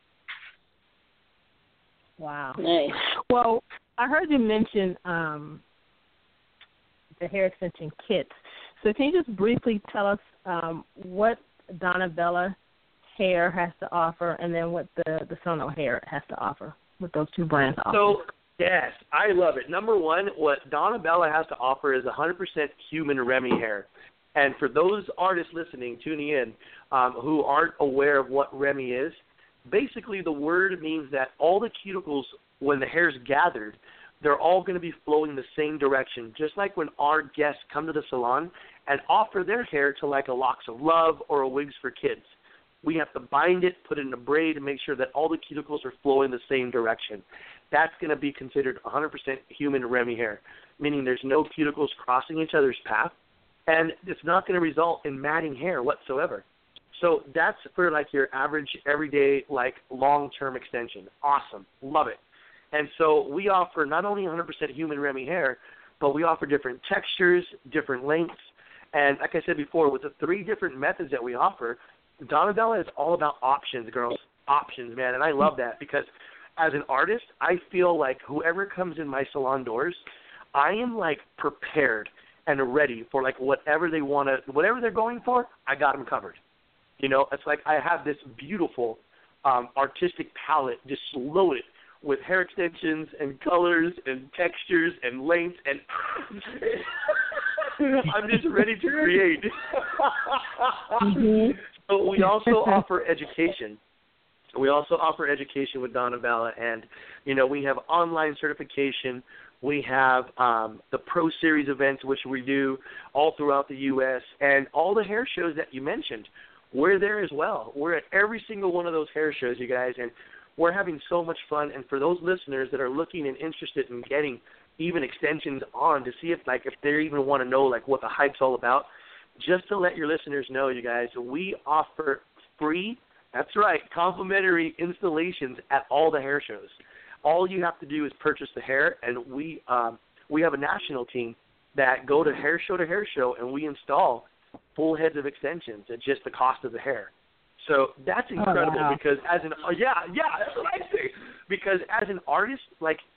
Wow. Nice. Well, I heard you mention um, the hair extension kits. So can you just briefly tell us um, what Donna Bella Hair has to offer, and then what the, the Sono Hair has to offer, what those two brands offer? So, yes, I love it. Number one, what Donna Bella has to offer is one hundred percent human Remy hair. And for those artists listening, tuning in, um, who aren't aware of what Remy is, basically the word means that all the cuticles, when the hair's gathered, they're all going to be flowing the same direction, just like when our guests come to the salon and offer their hair to like a Locks of Love or a Wigs for Kids. We have to bind it, put it in a braid, and make sure that all the cuticles are flowing the same direction. That's going to be considered one hundred percent human Remy hair, meaning there's no cuticles crossing each other's path, and it's not going to result in matting hair whatsoever. So that's for like your average, everyday, like long-term extension. Awesome. Love it. And so we offer not only one hundred percent human Remy hair, but we offer different textures, different lengths. And like I said before, with the three different methods that we offer, Donna Bella is all about options, girls. Options, man. And I love that because as an artist, I feel like whoever comes in my salon doors, I am like prepared and ready for like whatever they want to, whatever they're going for, I got them covered. You know, it's like I have this beautiful um, artistic palette just loaded with hair extensions and colors and textures and lengths, and I'm just ready to create. Mm-hmm. So we also offer education. We also offer education with Donna Bella, and, you know, we have online certification. We have um, the Pro Series events, which we do all throughout the U S, and all the hair shows that you mentioned. We're there as well. We're at every single one of those hair shows, you guys, and we're having so much fun. And for those listeners that are looking and interested in getting even extensions on to see if, like, if they even want to know, like, what the hype's all about, just to let your listeners know, you guys, we offer free, that's right, complimentary installations at all the hair shows. All you have to do is purchase the hair, and we um, we have a national team that go to hair show to hair show, and we install full heads of extensions at just the cost of the hair. So that's incredible. Oh, wow. Because as an uh, yeah yeah that's what I say. Because as an artist, like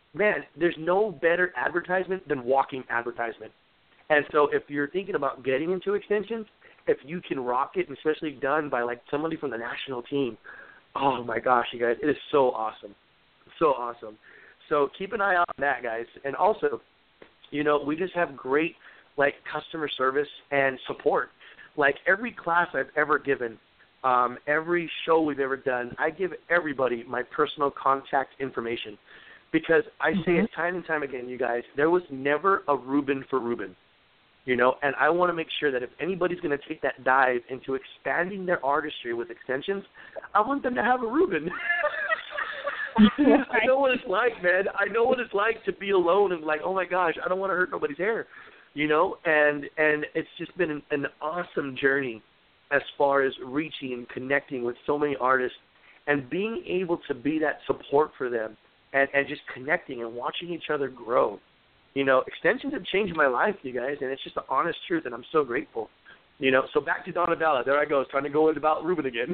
man, there's no better advertisement than walking advertisement. And so if you're thinking about getting into extensions, if you can rock it, and especially done by, like, somebody from the national team, oh, my gosh, you guys, it is so awesome. So awesome. So keep an eye out on that, guys. And also, you know, we just have great, like, customer service and support. Like, every class I've ever given, um, every show we've ever done, I give everybody my personal contact information because I say mm-hmm. it time and time again, you guys, there was never a Ruben for Ruben, you know, and I want to make sure that if anybody's going to take that dive into expanding their artistry with extensions, I want them to have a Ruben. I know what it's like, man. I know what it's like to be alone and like, oh, my gosh, I don't want to hurt nobody's hair, you know, and, and it's just been an, an awesome journey as far as reaching and connecting with so many artists and being able to be that support for them and, and just connecting and watching each other grow. You know, extensions have changed my life, you guys, and it's just the honest truth, and I'm so grateful. You know, so back to Donna Bella. There I go. I was trying to go into about Ruben again.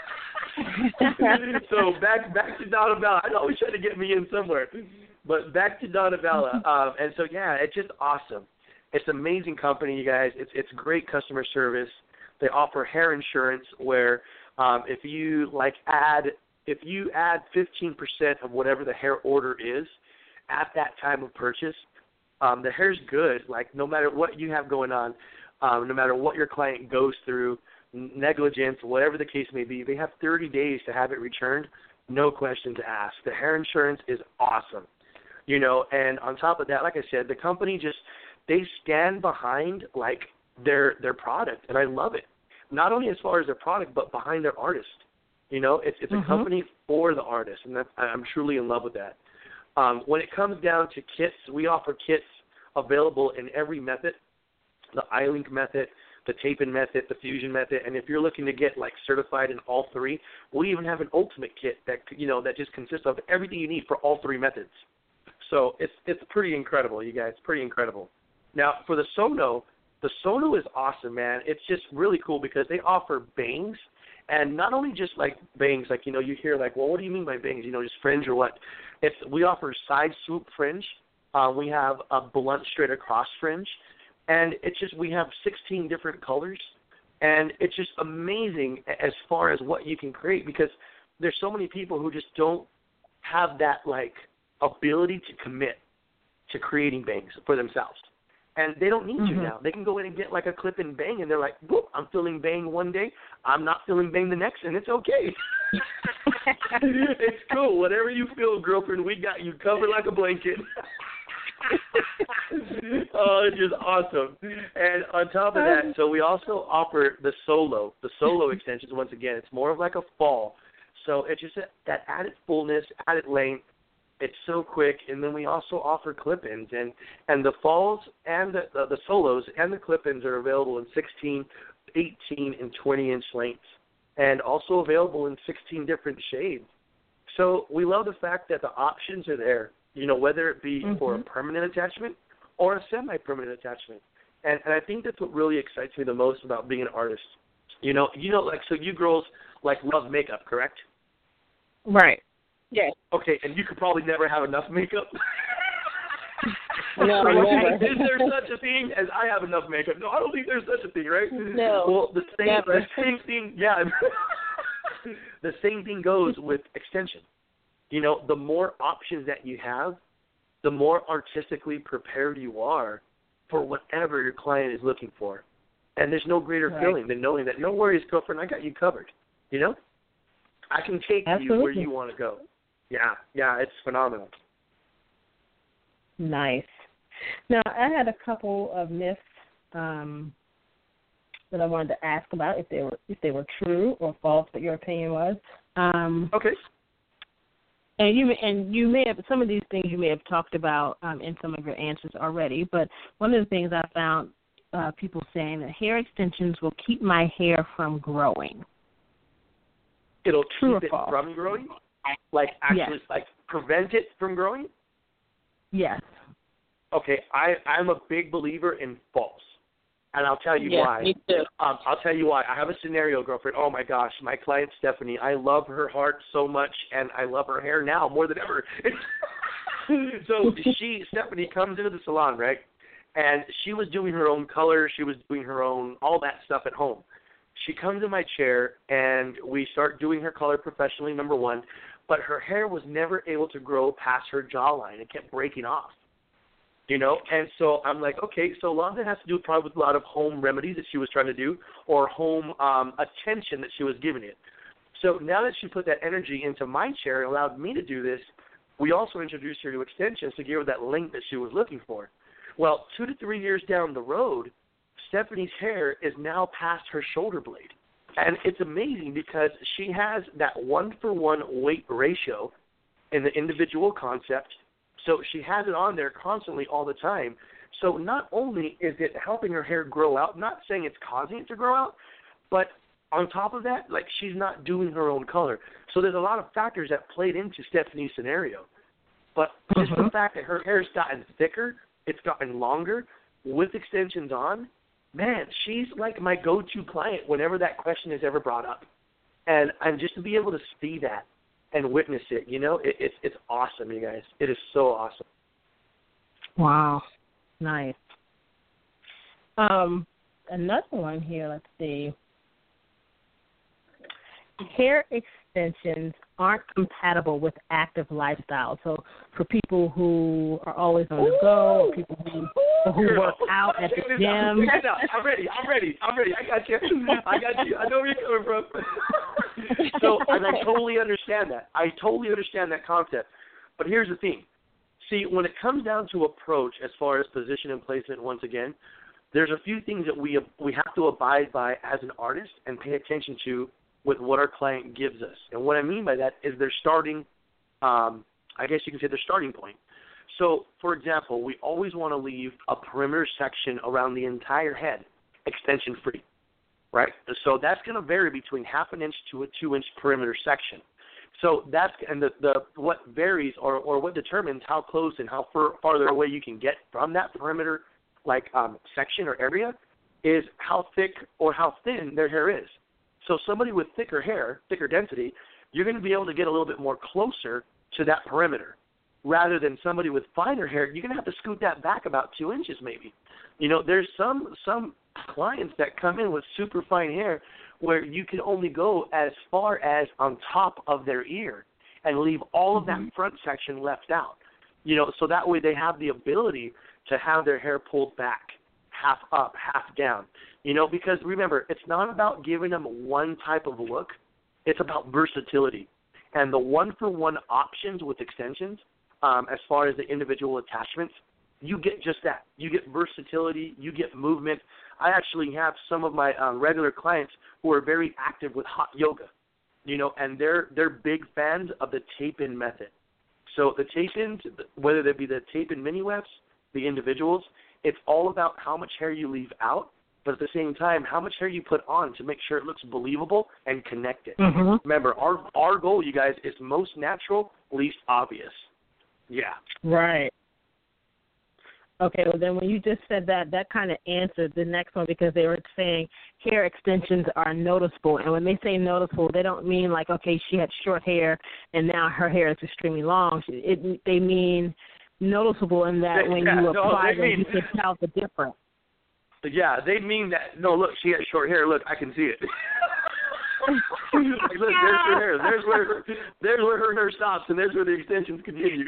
so back back to Donna Bella. I always try to get me in somewhere. But back to Donna Bella. Um, and so, yeah, it's just awesome. It's an amazing company, you guys. It's it's great customer service. They offer hair insurance where um, if you, like, add if you add fifteen percent of whatever the hair order is at that time of purchase, um, the hair's good. Like, no matter what you have going on, um, no matter what your client goes through, negligence, whatever the case may be, they have thirty days to have it returned, no questions asked. The hair insurance is awesome, you know, and on top of that, like I said, the company just, they stand behind, like, their their product, and I love it. Not only as far as their product, but behind their artist. You know, it's it's mm-hmm. a company for the artist, and that, I'm truly in love with that. Um, when it comes down to kits, we offer kits available in every method, the iLink method, the tape-in method, the fusion method, and if you're looking to get, like, certified in all three, we even have an ultimate kit that, you know, that just consists of everything you need for all three methods. So it's it's pretty incredible, you guys, pretty incredible. Now, for the Sono, the Sono is awesome, man. It's just really cool because they offer bangs, and not only just, like, bangs, like, you know, you hear, like, well, what do you mean by bangs? You know, just fringe or what? It's we offer side swoop fringe. Uh, we have a blunt straight across fringe. And it's just, we have sixteen different colors, and it's just amazing as far as what you can create because there's so many people who just don't have that, like, ability to commit to creating bangs for themselves. And they don't need mm-hmm. to now. They can go in and get, like, a clip-in bang, and they're like, whoop, I'm feeling bang one day, I'm not feeling bang the next, and it's okay. It's cool. Whatever you feel, girlfriend, we got you covered like a blanket. Oh, it's just awesome. And on top of that, so we also offer the solo, the solo extensions. Once again, it's more of like a fall. So it's just a, that added fullness, added length. It's so quick. And then we also offer clip-ins. And, and the falls and the, the, the solos and the clip-ins are available in sixteen, eighteen, and twenty-inch lengths. And also available in sixteen different shades. So we love the fact that the options are there. You know, whether it be mm-hmm. for a permanent attachment or a semi-permanent attachment. And and I think that's what really excites me the most about being an artist. You know, you know, like, so you girls, like, love makeup, correct? Right. Yes. Okay, and you could probably never have enough makeup. No, never. Is there such a thing as I have enough makeup? No, I don't think there's such a thing, right? No. Well, the same, never. the same thing, yeah. The same thing goes with extension. You know, the more options that you have, the more artistically prepared you are for whatever your client is looking for. And there's no greater right. feeling than knowing that, no worries, girlfriend, I got you covered. You know? I can take Absolutely. you where you want to go. Yeah, yeah, it's phenomenal. Nice. Now, I had a couple of myths um, that I wanted to ask about, if they were if they were true or false, what your opinion was. Um, okay. And you and you may have some of these things you may have talked about um, in some of your answers already. But one of the things I found uh, people saying that hair extensions will keep my hair from growing. It'll True keep it false? from growing, like actually, yes. like prevent it from growing. Yes. Okay, I I'm a big believer in false. And I'll tell you yeah, why. Me too. Um, I'll tell you why. I have a scenario, girlfriend. Oh, my gosh. My client, Stephanie, I love her heart so much, and I love her hair now more than ever. so she, Stephanie, comes into the salon, right? And she was doing her own color. She was doing her own, all that stuff at home. She comes in my chair, and we start doing her color professionally, number one. But her hair was never able to grow past her jawline. It kept breaking off, you know? And so I'm like, okay, so a lot of it has to do probably with a lot of home remedies that she was trying to do or home um, attention that she was giving it. So now that she put that energy into my chair and allowed me to do this, we also introduced her to extensions to give her that length that she was looking for. Well, two to three years down the road, Stephanie's hair is now past her shoulder blade. And it's amazing because she has that one-for-one weight ratio in the individual concept. So she has it on there constantly all the time. So not only is it helping her hair grow out, not saying it's causing it to grow out, but on top of that, like, she's not doing her own color. So there's a lot of factors that played into Stephanie's scenario. But just mm-hmm. the fact that her hair's gotten thicker, it's gotten longer, with extensions on, man, she's like my go-to client whenever that question is ever brought up. And and just to be able to see that and witness it, you know, it, it's it's awesome, you guys. It is so awesome. Wow. Nice. Um, another one here, let's see. Hair extensions aren't compatible with active lifestyle. So for people who are always on the go, or people who, who work out at the gym. I'm ready. I'm ready. I'm ready. I got you. I got you. I know where you're coming from. So, and I totally understand that. I totally understand that concept. But here's the thing. See, when it comes down to approach as far as position and placement, once again, there's a few things that we we have to abide by as an artist and pay attention to with what our client gives us. And what I mean by that is their starting, um, I guess you can say their starting point. So, for example, we always want to leave a perimeter section around the entire head extension free, right? So that's going to vary between half an inch to a two-inch perimeter section. So that's, and the, the what varies or, or what determines how close and how far, farther away you can get from that perimeter, like um, section or area, is how thick or how thin their hair is. So somebody with thicker hair, thicker density, you're going to be able to get a little bit more closer to that perimeter. Rather than somebody with finer hair, you're going to have to scoot that back about two inches maybe. You know, there's some some clients that come in with super fine hair where you can only go as far as on top of their ear and leave all of that front section left out. You know, so that way they have the ability to have their hair pulled back, half up, half down. You know, because remember, it's not about giving them one type of look. It's about versatility. And the one-for-one options with extensions, um, as far as the individual attachments, you get just that. You get versatility. You get movement. I actually have some of my um, regular clients who are very active with hot yoga, you know, and they're they're big fans of the tape-in method. So the tape-ins, whether they be the tape-in mini-wefts, the individuals, it's all about how much hair you leave out, but at the same time, how much hair you put on to make sure it looks believable and connected. Mm-hmm. Remember, our our goal, you guys, is most natural, least obvious. Yeah. Right. Okay, well, then when you just said that, that kind of answered the next one because they were saying hair extensions are noticeable. And when they say noticeable, they don't mean like, okay, she had short hair and now her hair is extremely long. It, they mean noticeable in that when yeah, you apply no, them, mean, you can tell the difference. Yeah, they mean that, no, look, she has short hair. Look, I can see it. Like, look, there's her hair. There's where her, there's where her hair stops, and there's where the extensions continue.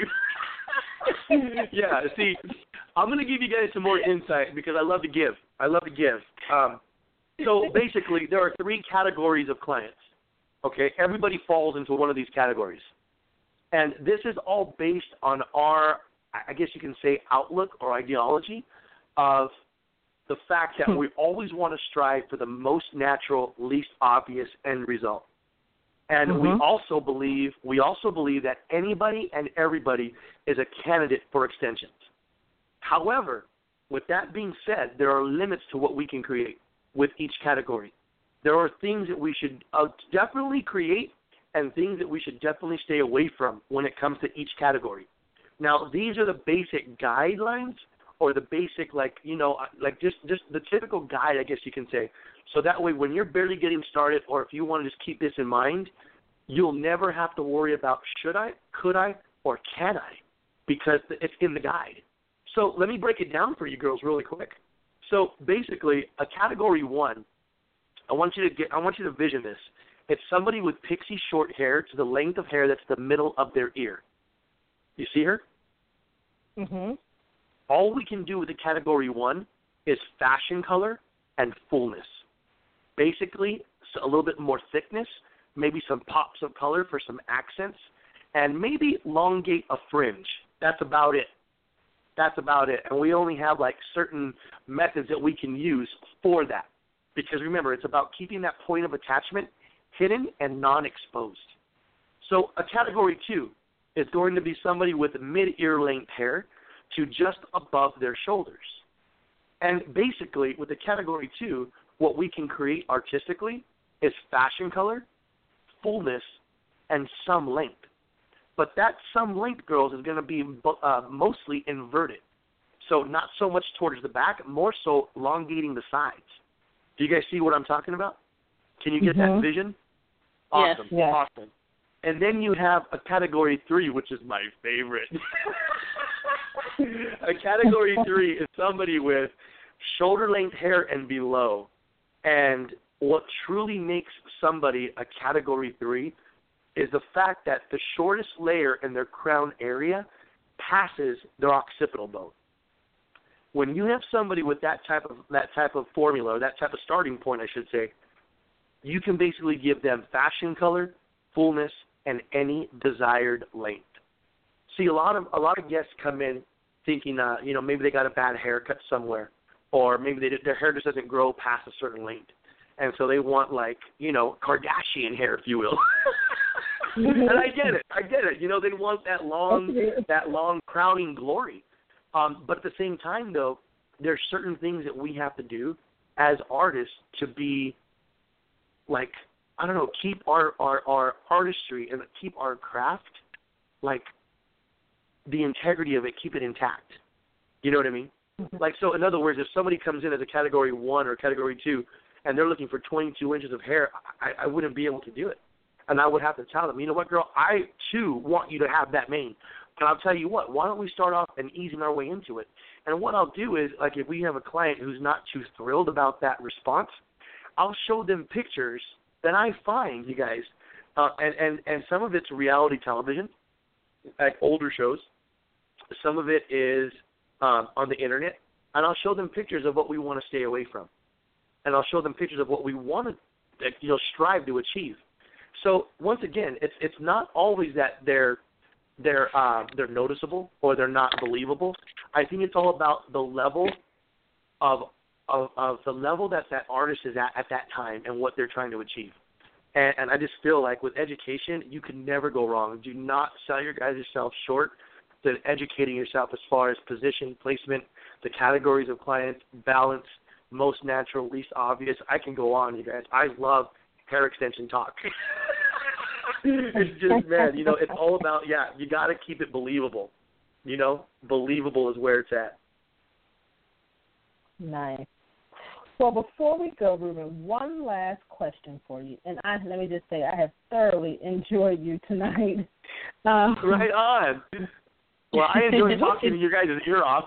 Yeah, see, I'm going to give you guys some more insight because I love to give. I love to give. Um, so basically, there are three categories of clients. Okay, everybody falls into one of these categories. And this is all based on our, I guess you can say, outlook or ideology of the fact that we always want to strive for the most natural, least obvious end result. And mm-hmm. we also believe we also believe that anybody and everybody is a candidate for extensions. However, with that being said, there are limits to what we can create with each category. There are things that we should uh, definitely create and things that we should definitely stay away from when it comes to each category. Now, these are the basic guidelines or the basic, like, you know, like just, just the typical guide, I guess you can say. So that way when you're barely getting started or if you want to just keep this in mind, you'll never have to worry about should I, could I, or can I. because it's in the guide. So let me break it down for you girls really quick. So basically, a category one, I want you to get, I want you to vision this. It's somebody with pixie short hair to the length of hair that's the middle of their ear. You see her? Mm-hmm. All we can do with the category one is fashion color and fullness. Basically, a little bit more thickness, maybe some pops of color for some accents, and maybe elongate a fringe. That's about it. That's about it. And we only have like certain methods that we can use for that. Because remember, it's about keeping that point of attachment hidden and non-exposed. So a category two is going to be somebody with mid-ear length hair to just above their shoulders. And basically, with the category two, what we can create artistically is fashion color, fullness, and some length. But that some length, girls, is going to be uh, mostly inverted. So not so much towards the back, more so elongating the sides. Do you guys see what I'm talking about? Can you get mm-hmm. that vision? Awesome. Yes. Yes. Awesome. And then you have a category three, which is my favorite. A category three is somebody with shoulder-length hair and below. And what truly makes somebody a category three is the fact that the shortest layer in their crown area passes their occipital bone. When you have somebody with that type of that type of formula, or that type of starting point, I should say, you can basically give them fashion color, fullness, and any desired length. See, a lot of a lot of guests come in thinking, uh, you know, maybe they got a bad haircut somewhere, or maybe they, their hair just doesn't grow past a certain length, and so they want like, you know, Kardashian hair, if you will. And I get it, I get it. You know, they want that long, that long crowning glory. Um, but at the same time, though, there's certain things that we have to do as artists to be, like, I don't know, keep our, our, our artistry and keep our craft, like, the integrity of it, keep it intact. You know what I mean? Mm-hmm. Like, so in other words, if somebody comes in as a category one or category two and they're looking for twenty-two inches of hair, I, I wouldn't be able to do it. And I would have to tell them, you know what, girl, I, too, want you to have that mane. But I'll tell you what, why don't we start off and easing our way into it? And what I'll do is, like, if we have a client who's not too thrilled about that response, I'll show them pictures that I find, you guys, uh, and, and, and some of it's reality television, like older shows. Some of it is um, on the Internet. And I'll show them pictures of what we want to stay away from. And I'll show them pictures of what we want to, you know, strive to achieve. So once again, it's it's not always that they're they're uh, they're noticeable or they're not believable. I think it's all about the level of of, of the level that that artist is at at that time and what they're trying to achieve. And, and I just feel like with education, you can never go wrong. Do not sell your guys yourself short than educating yourself as far as position, placement, the categories of clients, balance, most natural, least obvious. I can go on, you guys. I love hair extension talk. It's just, man, you know, it's all about, yeah, you got to keep it believable. You know, believable is where it's at. Nice. Well, before we go, Ruben, one last question for you. And I let me just say, I have thoroughly enjoyed you tonight. Um, right on. Well, I enjoyed talking to you guys' ear off.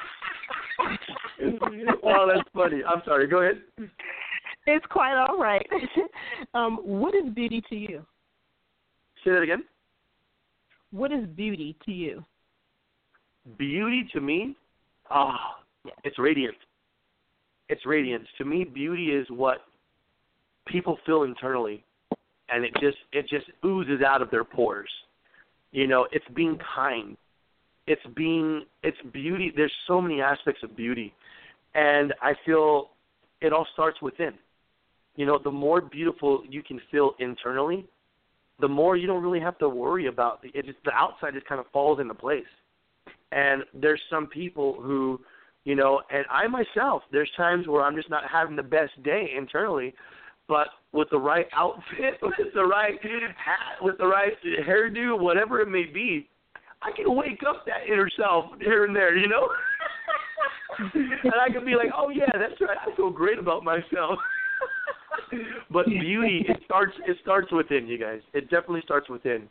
Oh, that's funny. I'm sorry. Go ahead. It's quite all right. um, what is beauty to you? Say that again. What is beauty to you? Beauty to me? Oh, yes. It's radiant. It's radiance. To me, beauty is what people feel internally, and it just it just oozes out of their pores. You know, it's being kind. It's being it's beauty. There's so many aspects of beauty, and I feel it all starts within. You know, the more beautiful you can feel internally, the more you don't really have to worry about the it. Just, the outside just kind of falls into place. And there's some people who, you know, and I myself, there's times where I'm just not having the best day internally, but with the right outfit, with the right hat, with the right hairdo, whatever it may be, I can wake up that inner self here and there, you know? And I can be like, oh, yeah, that's right, I feel great about myself. But beauty, it starts it starts within, you guys. It definitely starts within.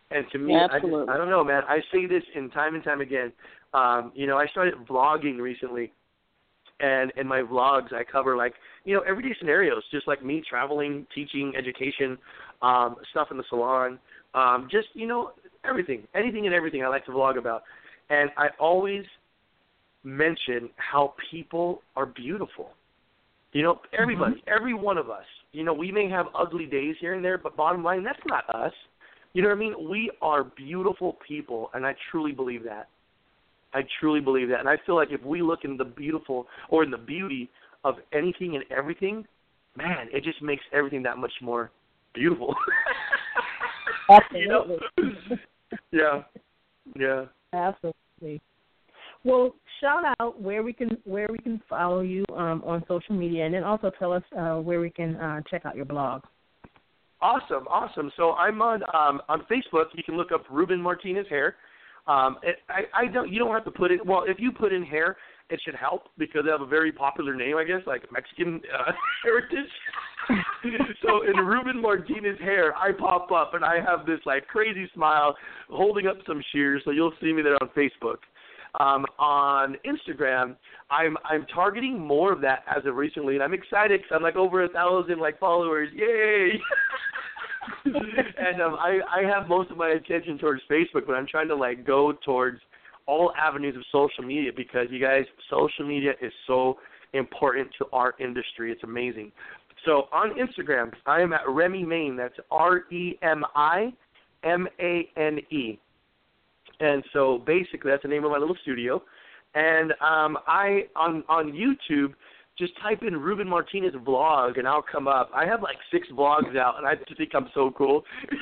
And to me, I, just, I don't know, man. I say this in time and time again. Um, you know, I started vlogging recently, and in my vlogs, I cover, like, you know, everyday scenarios, just like me traveling, teaching, education, um, stuff in the salon, um, just, you know, everything, anything and everything I like to vlog about. And I always mention how people are beautiful. You know, everybody, mm-hmm. every one of us. You know, we may have ugly days here and there, but bottom line, that's not us. You know what I mean? We are beautiful people, and I truly believe that. I truly believe that. And I feel like if we look in the beautiful or in the beauty of anything and everything, man, it just makes everything that much more beautiful. Absolutely. You know? Yeah. Yeah. Absolutely. Well, shout out where we can where we can follow you um, on social media, and then also tell us uh, where we can uh, check out your blog. Awesome, awesome. So I'm on um, on Facebook. You can look up Ruben Martinez Hair. Um, it, I, I don't. You don't have to put it. Well, if you put in hair, it should help because they have a very popular name, I guess, like Mexican uh, heritage. So in Ruben Martinez Hair, I pop up and I have this like crazy smile, holding up some shears. So you'll see me there on Facebook. Um, on Instagram, I'm I'm targeting more of that as of recently, and I'm excited because I'm like over a thousand like followers. Yay! And um, I I have most of my attention towards Facebook, but I'm trying to like go towards all avenues of social media because you guys, social media is so important to our industry. It's amazing. So on Instagram, I am at Remy Mane. That's R E M I M A N E. And so basically that's the name of my little studio. And um, I on on YouTube, just type in Ruben Martinez vlog and I'll come up. I have like six vlogs out, and I just think I'm so cool.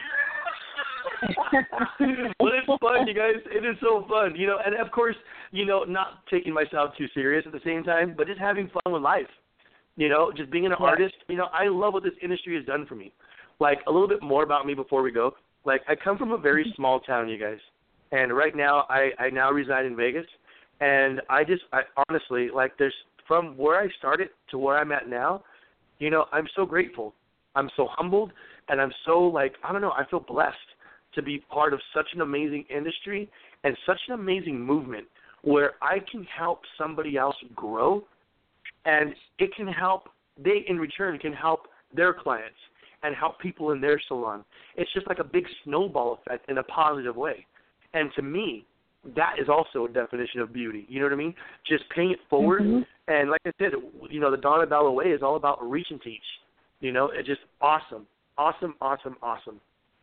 But it's fun, you guys. It is so fun, you know. And of course, you know, not taking myself too serious at the same time, but just having fun with life. You know, just being an yeah. artist. You know, I love what this industry has done for me. Like a little bit more about me before we go. Like I come from a very small town, you guys. And right now, I, I now reside in Vegas, and I just, I honestly, like, there's, from where I started to where I'm at now, you know, I'm so grateful. I'm so humbled, and I'm so, like, I don't know, I feel blessed to be part of such an amazing industry and such an amazing movement where I can help somebody else grow, and it can help, they in return can help their clients and help people in their salon. It's just like a big snowball effect in a positive way. And to me, that is also a definition of beauty. You know what I mean? Just paying it forward. Mm-hmm. And like I said, you know, the Donna Bella way is all about reach and teach. You know, it's just awesome, awesome, awesome, awesome.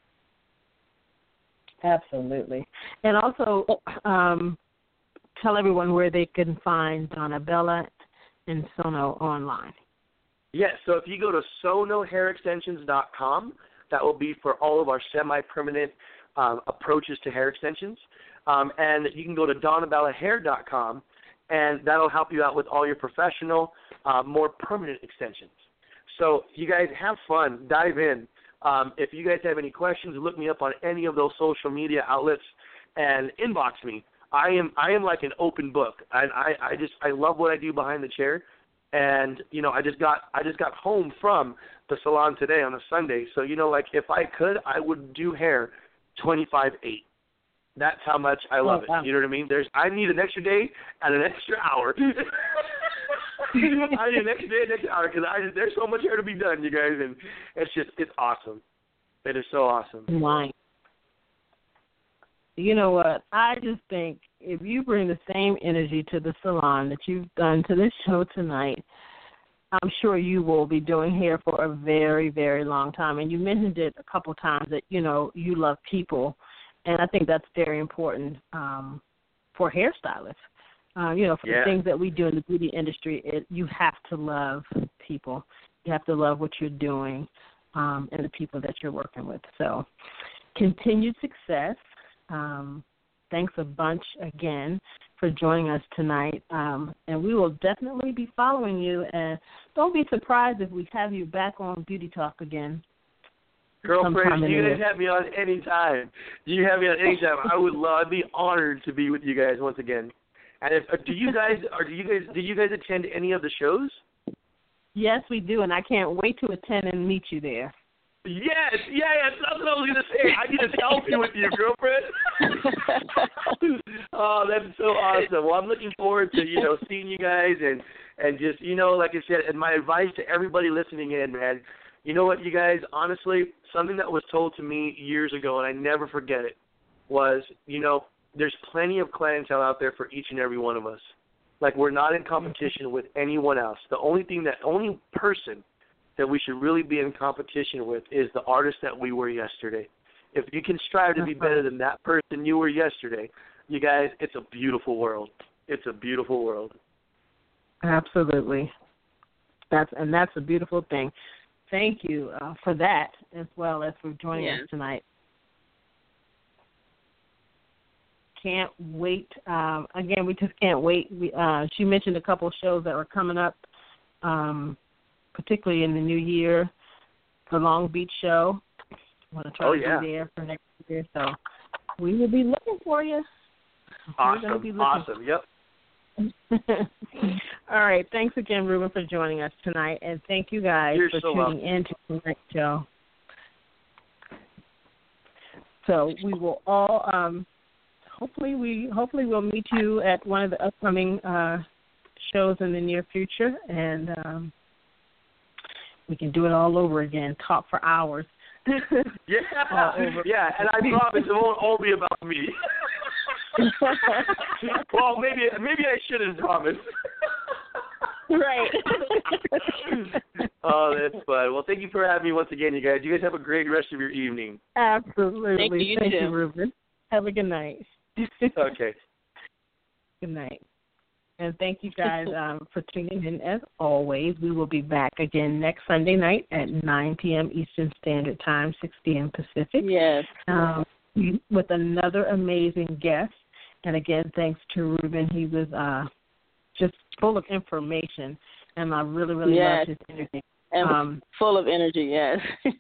Absolutely. And also um, tell everyone where they can find Donna Bella and Sono online. Yes, so if you go to sono hair extensions dot com, that will be for all of our semi-permanent Um, approaches to hair extensions, um, and you can go to donna bella hair dot com, and that'll help you out with all your professional, uh, more permanent extensions. So you guys have fun, dive in. Um, if you guys have any questions, look me up on any of those social media outlets and inbox me. I am I am like an open book. I, I, I just I love what I do behind the chair, and you know I just got I just got home from the salon today on a Sunday. So you know like if I could I would do hair twenty-five eight. That's how much I love oh, wow. it. You know what I mean? There's I need an extra day and an extra hour. I need an extra day and an extra hour because I there's so much hair to be done, you guys, and it's just it's awesome. It is so awesome. Right. You know what? I just think if you bring the same energy to the salon that you've done to this show tonight, I'm sure you will be doing hair for a very, very long time. And you mentioned it a couple times that, you know, you love people. And I think that's very important um, for hairstylists. Uh, you know, for yeah. the things that we do in the beauty industry, it, you have to love people. You have to love what you're doing um, and the people that you're working with. So continued success. Um, thanks a bunch again for joining us tonight, um, and we will definitely be following you, and don't be surprised if we have you back on Beauty Talk again. Girlfriend, you guys have me on any time. You have me on any time. I would love, I'd be honored to be with you guys once again. And if, do you guys, or do you guys, do you guys attend any of the shows? Yes, we do, and I can't wait to attend and meet you there. Yes, yeah, yeah, that's what I was gonna say. I need a selfie with you, girlfriend. Oh, that's so awesome. Well, I'm looking forward to you know seeing you guys and and just you know like I said, and my advice to everybody listening in, man. You know what, you guys? Honestly, something that was told to me years ago, and I never forget it, was you know there's plenty of clientele out there for each and every one of us. Like we're not in competition with anyone else. The only thing that only person that we should really be in competition with is the artist that we were yesterday. If you can strive to be better than that person you were yesterday, you guys, it's a beautiful world. It's a beautiful world. Absolutely. That's and that's a beautiful thing. Thank you uh, for that, as well as for joining yeah. us tonight. Can't wait. Um, again, we just can't wait. We, uh, she mentioned a couple of shows that are coming up, um, particularly in the new year. The Long Beach show. I want to try oh, to yeah. be there for next year, so we will be looking for you. Awesome. Be awesome. Yep. All right. Thanks again, Ruben, for joining us tonight, and thank you guys You're for so tuning welcome. in to tonight's show. So we will all. Um, Hopefully we hopefully we'll meet you at one of the upcoming uh, shows in the near future, and um, we can do it all over again. Talk for hours. Yeah, yeah, and I promise it won't all be about me. Well, maybe maybe I shouldn't promise. Right. Oh, that's fun. Well, thank you for having me once again, you guys. You guys have a great rest of your evening. Absolutely. Thank you, thank too. you, Ruben. Have a good night. Okay. Good night. And thank you guys um, for tuning in. As always, we will be back again next Sunday night at nine p.m. Eastern Standard Time, six p.m. Pacific. Yes. Um, with another amazing guest. And again, thanks to Ruben. He was uh, just full of information, and I really, really yes. loved his energy. And um, full of energy, yes.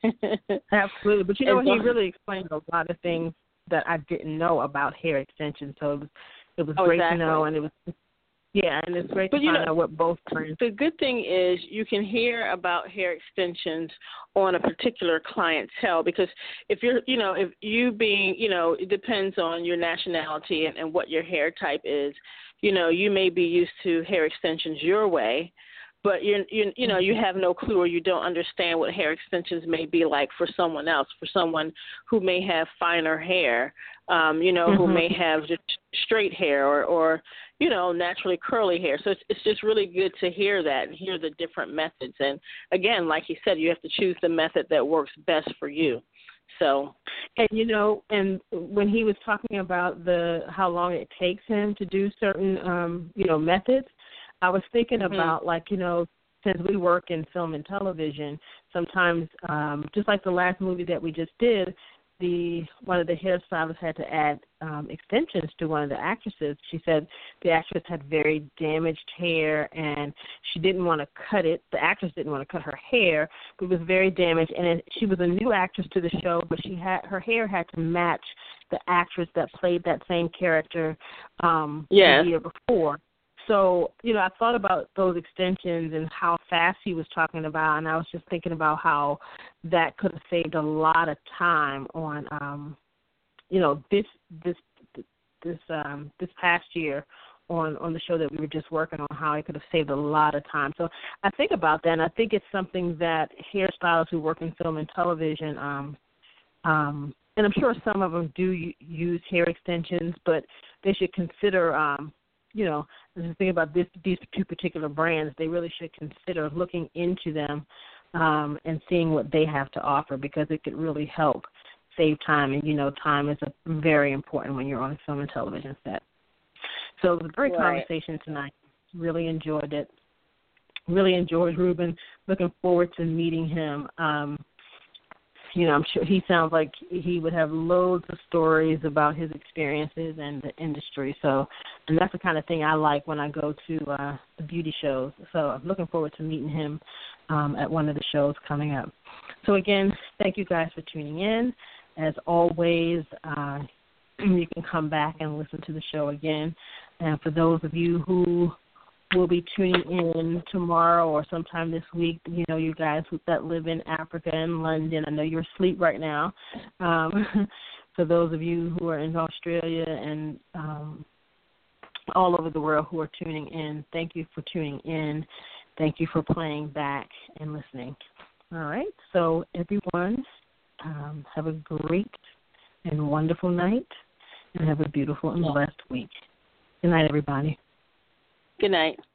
Absolutely. But, you know, and he really explained a lot of things that I didn't know about hair extensions, so it was, it was oh, great exactly. to know, and it was yeah, and it's great but to you find know, out what both brands. The good thing is you can hear about hair extensions on a particular clientele, because if you're, you know, if you being, you know, it depends on your nationality and, and what your hair type is. You know, you may be used to hair extensions your way, but you you you know you have no clue, or you don't understand what hair extensions may be like for someone else, for someone who may have finer hair, um, you know, mm-hmm. who may have just straight hair or, or you know, naturally curly hair. So it's it's just really good to hear that and hear the different methods. And again, like you said, you have to choose the method that works best for you. So, and you know, and when he was talking about the how long it takes him to do certain um, you know methods, I was thinking mm-hmm. about, like, you know, since we work in film and television, sometimes, um, just like the last movie that we just did, the one of the hairstylists had to add um, extensions to one of the actresses. She said the actress had very damaged hair, and she didn't want to cut it. The actress didn't want to cut her hair, but it was very damaged. And it, she was a new actress to the show, but she had her hair had to match the actress that played that same character um, yes. the year before. So, you know, I thought about those extensions and how fast he was talking about, and I was just thinking about how that could have saved a lot of time on, um, you know, this this this um, this past year on, on the show that we were just working on, how it could have saved a lot of time. So I think about that, and I think it's something that hairstylists who work in film and television, um, um, and I'm sure some of them do use hair extensions, but they should consider um, you know, the thing about this, these two particular brands, they really should consider looking into them um, and seeing what they have to offer, because it could really help save time. And, you know, time is a, very important when you're on a film and television set. So it was a great right. conversation tonight. Really enjoyed it. Really enjoyed Ruben. Looking forward to meeting him. Um, You know, I'm sure he sounds like he would have loads of stories about his experiences and the industry. So, and that's the kind of thing I like when I go to uh, the beauty shows. So I'm looking forward to meeting him um, at one of the shows coming up. So again, thank you guys for tuning in. As always, uh, you can come back and listen to the show again. And for those of you who will be tuning in tomorrow or sometime this week. You know, you guys that live in Africa and London, I know you're asleep right now. Um, for those of you who are in Australia and um, all over the world who are tuning in, thank you for tuning in. Thank you for playing back and listening. All right, so everyone, um, have a great and wonderful night, and have a beautiful and blessed week. Good night, everybody. Good night.